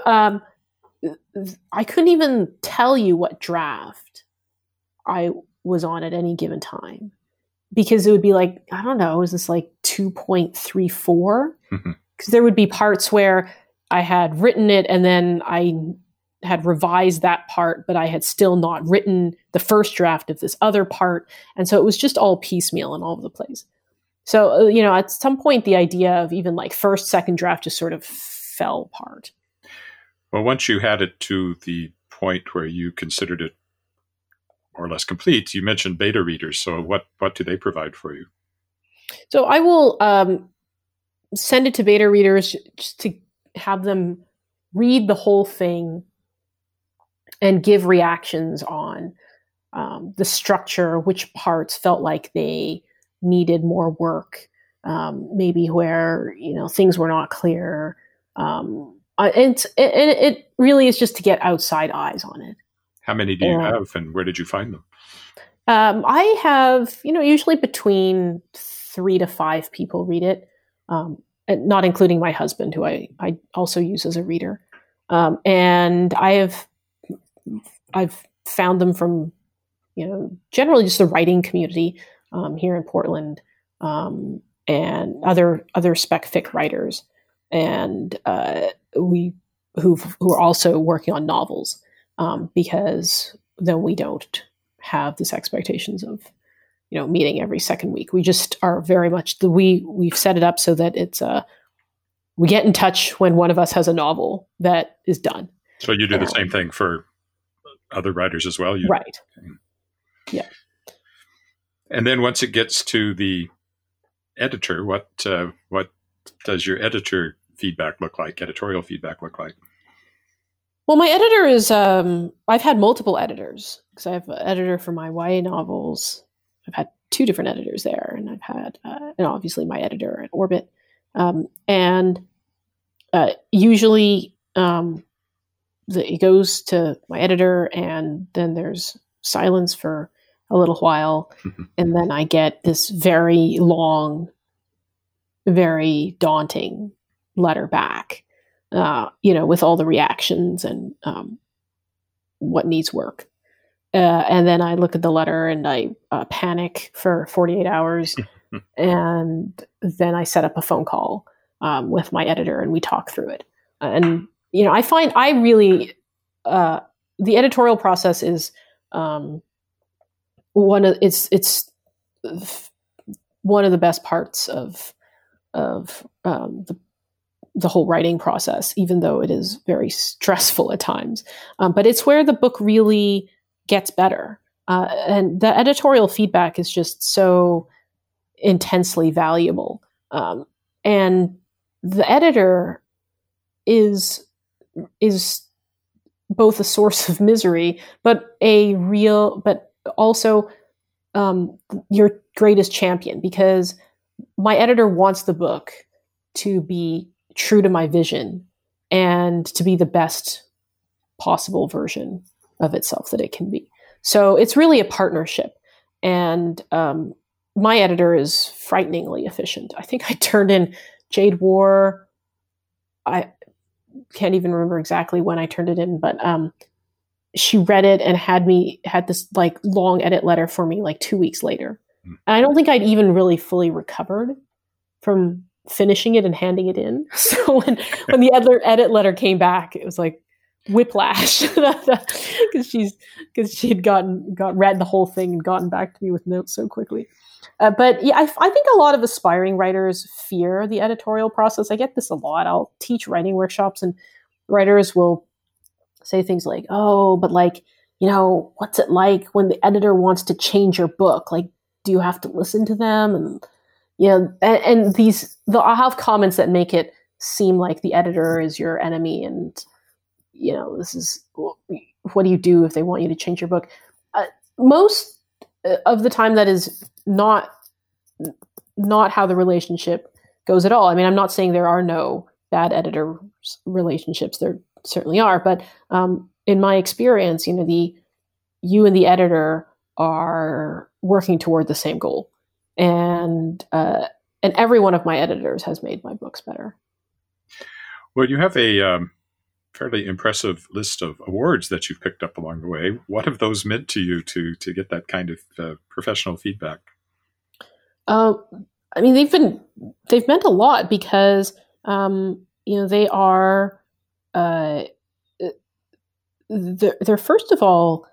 I couldn't even tell you what draft I was on at any given time. Because it would be like, I don't know, is this like 2.34? Because there would be parts where I had written it and then I had revised that part, but I had still not written the first draft of this other part. And so it was just all piecemeal and all over the place. So, at some point, the idea of even like first, second draft just sort of fell apart. Well, once you had it to the point where you considered it more or less complete. You mentioned beta readers. So what do they provide for you? So I will send it to beta readers just to have them read the whole thing and give reactions on the structure, which parts felt like they needed more work, maybe where things were not clear. It really is just to get outside eyes on it. How many do you have, and where did you find them? I have, usually between 3 to 5 people read it, not including my husband, who I also use as a reader. And I've found them from, generally just the writing community here in Portland, and other spec fic writers, and who are also working on novels, because then we don't have this expectations of meeting every second week. We just are very much we've set it up so that it's we get in touch when one of us has a novel that is done. So you do the same thing for other writers as well? Right. Yeah. And then once it gets to the editor, what does your editor feedback look like? Editorial feedback look like? Well, my editor is, I've had multiple editors, because I have an editor for my YA novels. I've had 2 different editors there, and I've had, and obviously my editor at Orbit. Usually it goes to my editor, and then there's silence for a little while, and then I get this very long, very daunting letter back, with all the reactions and what needs work. And then I look at the letter and I panic for 48 hours, and then I set up a phone call with my editor, and we talk through it. And I find the editorial process is it's one of the best parts of the whole writing process, even though it is very stressful at times. But it's where the book really gets better. And the editorial feedback is just so intensely valuable. And the editor is both a source of misery, but also your greatest champion, because my editor wants the book to be true to my vision and to be the best possible version of itself that it can be. So it's really a partnership. And my editor is frighteningly efficient. I think I turned in Jade War. I can't even remember exactly when I turned it in, but she read it and had this like long edit letter for me like 2 weeks later. And I don't think I'd even really fully recovered from finishing it and handing it in. So when the edit letter came back, it was like whiplash, because she had read the whole thing and gotten back to me with notes so quickly. But yeah, I think a lot of aspiring writers fear the editorial process. I get this a lot. I'll teach writing workshops, and writers will say things like, "Oh, but like, what's it like when the editor wants to change your book? Like, do you have to listen to them?" And and I'll have comments that make it seem like the editor is your enemy, and this is, what do you do if they want you to change your book? Most of the time, that is not how the relationship goes at all. I mean, I'm not saying there are no bad editor relationships. There certainly are, but in my experience, you and the editor are working toward the same goal, and every one of my editors has made my books better. Well, you have a fairly impressive list of awards that you've picked up along the way. What have those meant to you to get that kind of professional feedback? I mean, they've meant a lot, because they are they're first of all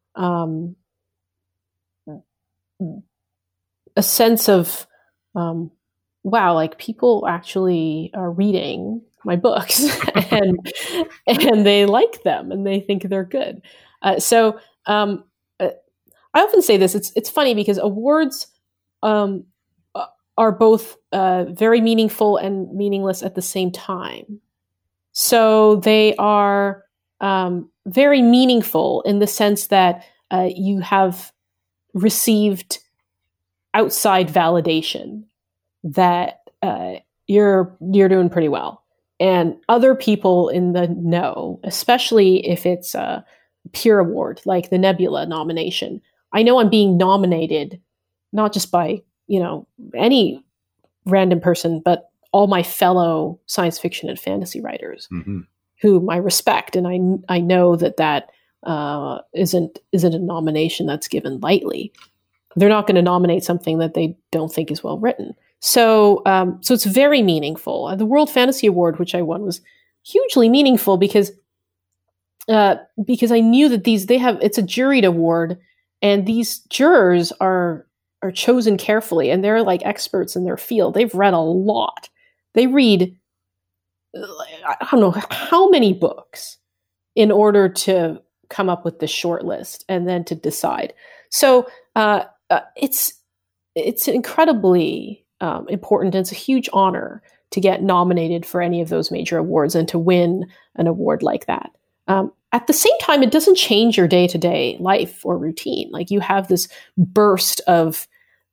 a sense of wow, like people actually are reading my books, and they like them and they think they're good. So I often say this. It's funny because awards are both very meaningful and meaningless at the same time. So they are very meaningful in the sense that you have received outside validation that you're doing pretty well, and other people in the know, especially if it's a peer award like the Nebula nomination. I know I'm being nominated not just by any random person, but all my fellow science fiction and fantasy writers, whom I respect, and I know that isn't a nomination that's given lightly. They're not going to nominate something that they don't think is well written. So it's very meaningful. The World Fantasy Award, which I won, was hugely meaningful because I knew that it's a juried award, and these jurors are chosen carefully, and they're like experts in their field. They've read a lot. They read, I don't know how many books in order to come up with the short list and then to decide. So it's incredibly important. It's a huge honor to get nominated for any of those major awards and to win an award like that. At the same time, it doesn't change your day-to-day life or routine. Like, you have this burst of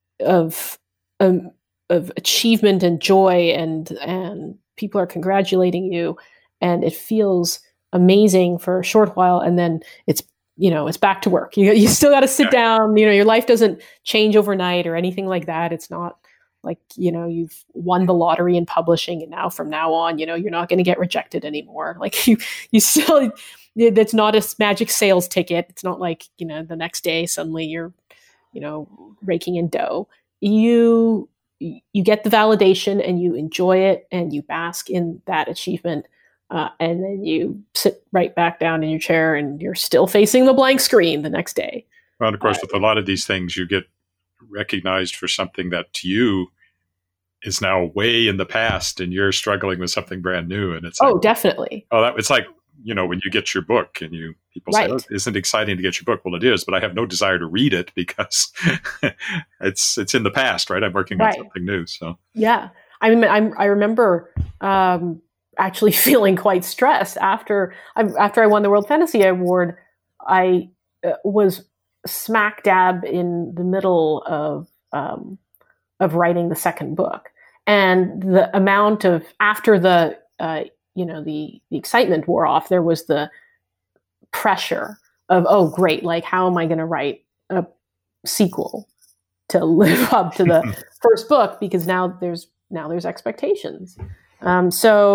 achievement and joy, and people are congratulating you, and it feels amazing for a short while, and then it's back to work. You still got to sit down. Your life doesn't change overnight or anything like that. It's not like you've won the lottery in publishing, and now from now on, you're not going to get rejected anymore. Like, you still. That's not a magic sales ticket. It's not like, the next day suddenly you're, raking in dough. You get the validation and you enjoy it and you bask in that achievement. And then you sit right back down in your chair and you're still facing the blank screen the next day. Well, of course, with a lot of these things, you get recognized for something that to you is now way in the past, and you're struggling with something brand new. And it's definitely. It's like, when you get your book and people say, isn't it exciting to get your book? Well, it is, but I have no desire to read it because it's in the past, right? I'm working on something new. So, yeah. I remember actually feeling quite stressed after I won the World Fantasy Award. I was smack dab in the middle of writing the second book. And the amount of, after the excitement wore off, there was the pressure of, oh, great, like, how am I going to write a sequel to live up to the first book? Because now there's expectations. And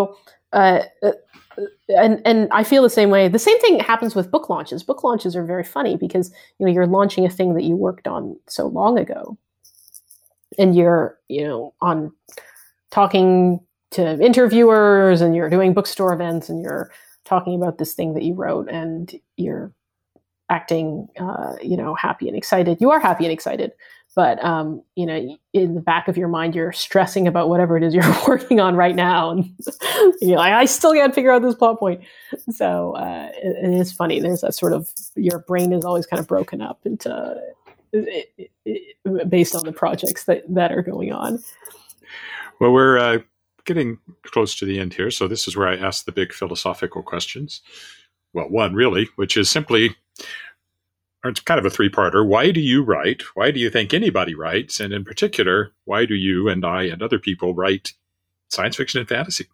I feel the same way. The same thing happens with book launches. Book launches are very funny because, you're launching a thing that you worked on so long ago, and you're, on talking to interviewers, and you're doing bookstore events, and you're talking about this thing that you wrote, and you're acting, happy and excited. You are happy and excited, but, in the back of your mind, you're stressing about whatever it is you're working on right now. And you're like, I still can't figure out this plot point. So it is funny. There's that sort of, your brain is always kind of broken up into based on the projects that are going on. Well, we're getting close to the end here. So this is where I ask the big philosophical questions. Well, one really, which is simply, or it's kind of a three-parter. Why do you write? Why do you think anybody writes? And in particular, why do you and I and other people write science fiction and fantasy?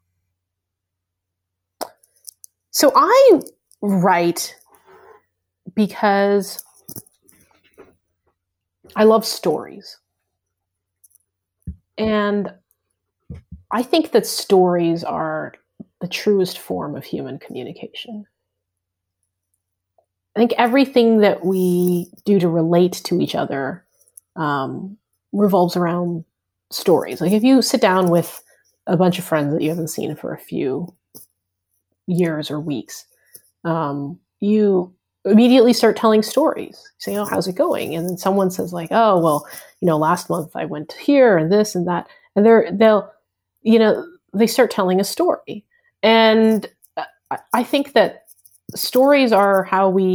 So I write because I love stories. And I think that stories are the truest form of human communication. I think everything that we do to relate to each other revolves around stories. Like, if you sit down with a bunch of friends that you haven't seen for a few years or weeks, you immediately start telling stories. You say, oh, how's it going? And then someone says, like, oh, well, last month I went here and this and that. And they start telling a story. And I think that stories are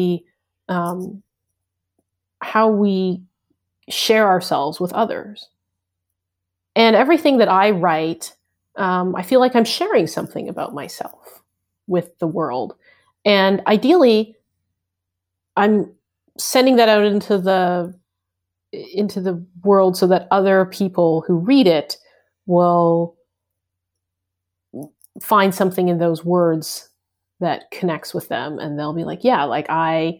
how we share ourselves with others. And everything that I write, I feel like I'm sharing something about myself with the world. And ideally, I'm sending that out into the world so that other people who read it will find something in those words that connects with them, and they'll be like, yeah, like I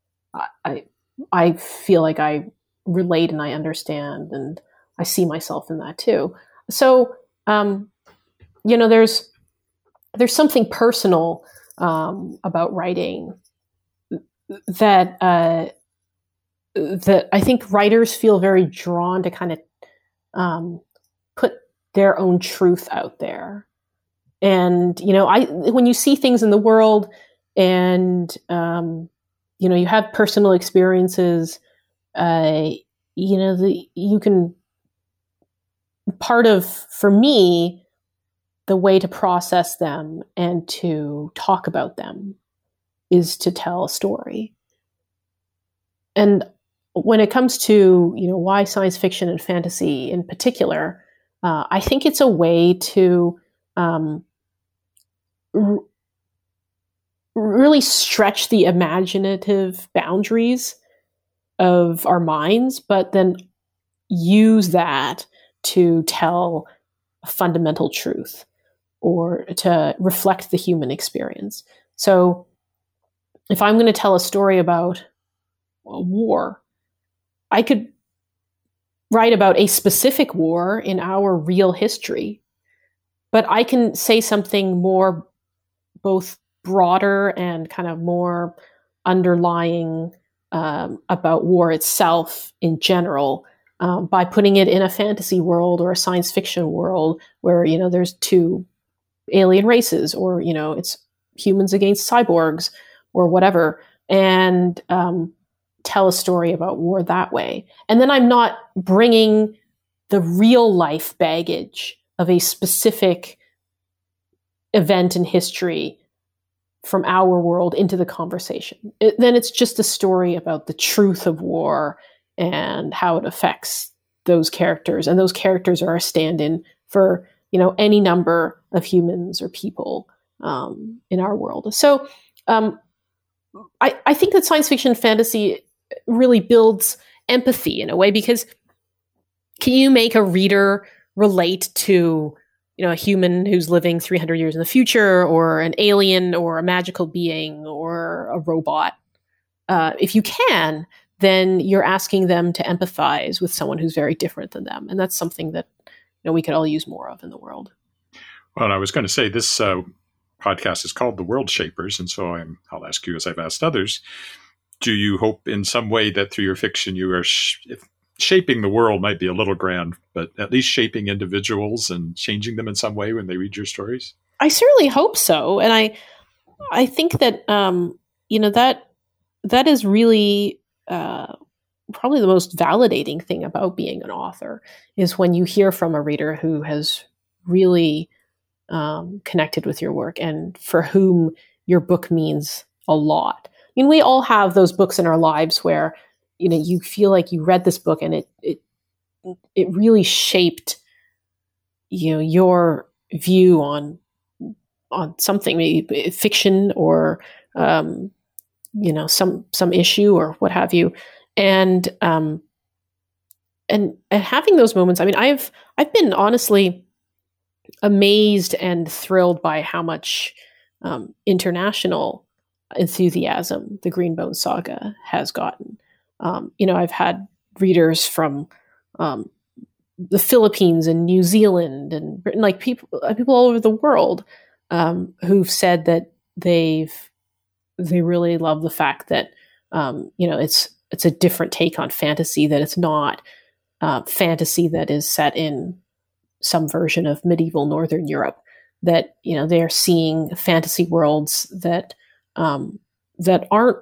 feel like I relate and I understand, and I see myself in that too. So, there's something personal about writing that I think writers feel very drawn to kind of put their own truth out there. And, when you see things in the world and, you have personal experiences, for me, the way to process them and to talk about them is to tell a story. And when it comes to, why science fiction and fantasy in particular, I think it's a way to really stretch the imaginative boundaries of our minds, but then use that to tell a fundamental truth or to reflect the human experience. So if I'm going to tell a story about a war, I could write about a specific war in our real history, but I can say something more both broader and kind of more underlying about war itself in general by putting it in a fantasy world or a science fiction world where, there's two alien races, or, it's humans against cyborgs or whatever, and tell a story about war that way. And then I'm not bringing the real life baggage of a specific event in history from our world into the conversation. Then it's just a story about the truth of war and how it affects those characters. And those characters are a stand-in for, any number of humans or people in our world. So I think that science fiction and fantasy really builds empathy in a way, because can you make a reader relate to a human who's living 300 years in the future, or an alien, or a magical being, or a robot? If you can, then you're asking them to empathize with someone who's very different than them. And that's something that we could all use more of in the world. Well, I was going to say this podcast is called The World Shapers. And so I'll ask you, as I've asked others, do you hope in some way that through your fiction you are shaping the world? Might be a little grand, but at least shaping individuals and changing them in some way when they read your stories? I certainly hope so. And I think that, that is really probably the most validating thing about being an author, is when you hear from a reader who has really connected with your work and for whom your book means a lot. I mean, we all have those books in our lives where, you feel like you read this book and it really shaped, your view on something, maybe fiction or, some issue or what have you. And having those moments, I mean, I've been honestly amazed and thrilled by how much international enthusiasm the Greenbone Saga has gotten. I've had readers from the Philippines and New Zealand and Britain, like people all over the world who've said that they really love the fact that it's a different take on fantasy, that it's not fantasy that is set in some version of medieval Northern Europe, that they're seeing fantasy worlds that aren't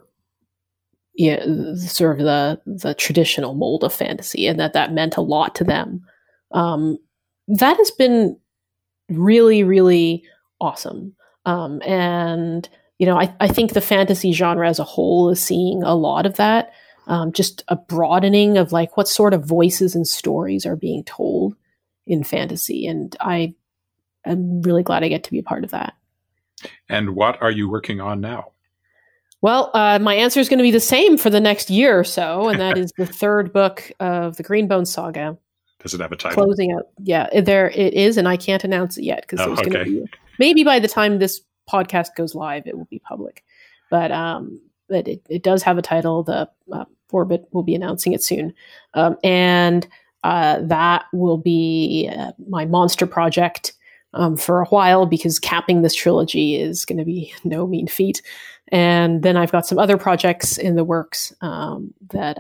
sort of the traditional mold of fantasy, and that meant a lot to them. That has been really, really awesome. And, I think the fantasy genre as a whole is seeing a lot of that. Just a broadening of like what sort of voices and stories are being told in fantasy. And I'm really glad I get to be a part of that. And what are you working on now? Well, my answer is going to be the same for the next year or so, and that is the third book of the Greenbone saga. Does it have a title? Closing out. Yeah, there it is, and I can't announce it yet because there's going to be, maybe by the time this podcast goes live, it will be public. But it does have a title. The Orbit will be announcing it soon, and that will be my monster project for a while, because capping this trilogy is going to be no mean feat. And then I've got some other projects in the works that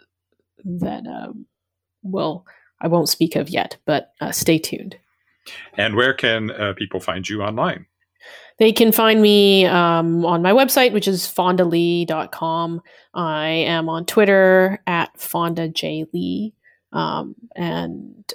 I won't speak of yet, but stay tuned. And where can people find you online? They can find me on my website, which is fondalee.com. I am on Twitter at FondaJLee, and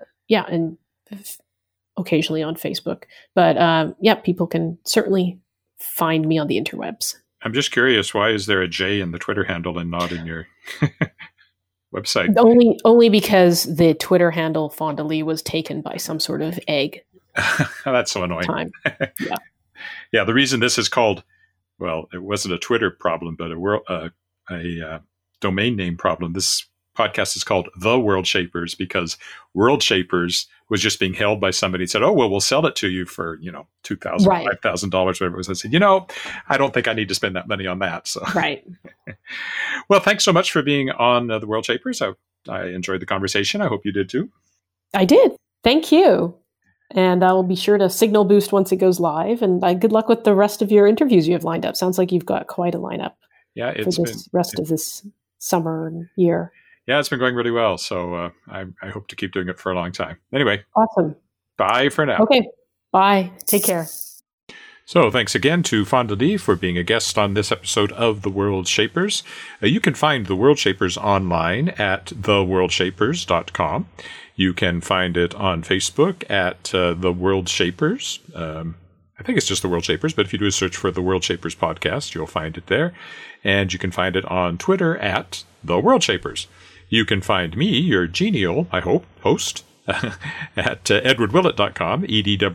occasionally on Facebook. But people can certainly find me on the interwebs. I'm just curious, why is there a J in the Twitter handle and not in your website? Only because the Twitter handle Fondalee was taken by some sort of egg. That's so annoying. Time. Yeah. Yeah, the reason this is called, well, it wasn't a Twitter problem, but a domain name problem. This podcast is called The World Shapers because World Shapers was just being held by somebody and said, oh, well, we'll sell it to you for, $2,000, $5,000, whatever it was. I said, I don't think I need to spend that money on that. So, right. Well, thanks so much for being on The World Shapers. I enjoyed the conversation. I hope you did too. I did. Thank you. And I will be sure to signal boost once it goes live. And good luck with the rest of your interviews you have lined up. Sounds like you've got quite a lineup for the rest of this summer and year. Yeah, it's been going really well. So I hope to keep doing it for a long time. Anyway. Awesome. Bye for now. Okay. Bye. Take care. So thanks again to Fondalee for being a guest on this episode of The World Shapers. You can find The World Shapers online at theworldshapers.com. You can find it on Facebook at The World Shapers. I think it's just The World Shapers, but if you do a search for The World Shapers podcast, you'll find it there. And you can find it on Twitter at The World Shapers. You can find me, your genial, I hope, host, at edwardwillett.com,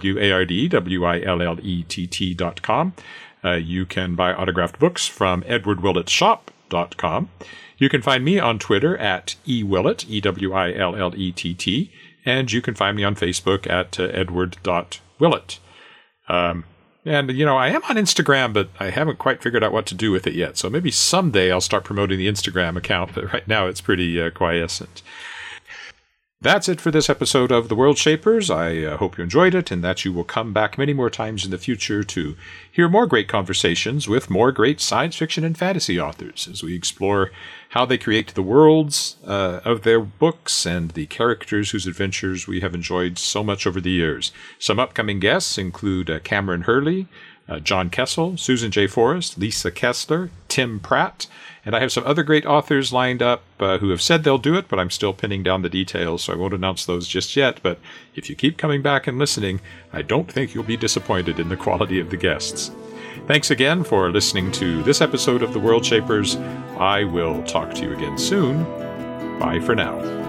edwardwillett.com. You can buy autographed books from edwardwillettshop.com. You can find me on Twitter at ewillett, EWILLETT, and you can find me on Facebook at edward.willett. And, I am on Instagram, but I haven't quite figured out what to do with it yet. So maybe someday I'll start promoting the Instagram account, but right now it's pretty quiescent. That's it for this episode of The World Shapers. I hope you enjoyed it and that you will come back many more times in the future to hear more great conversations with more great science fiction and fantasy authors as we explore how they create the worlds of their books and the characters whose adventures we have enjoyed so much over the years. Some upcoming guests include Cameron Hurley, John Kessel, Susan J. Forrest, Lisa Kessler, Tim Pratt, and I have some other great authors lined up who have said they'll do it, but I'm still pinning down the details, so I won't announce those just yet. But if you keep coming back and listening, I don't think you'll be disappointed in the quality of the guests. Thanks again for listening to this episode of The World Shapers. I will talk to you again soon. Bye for now.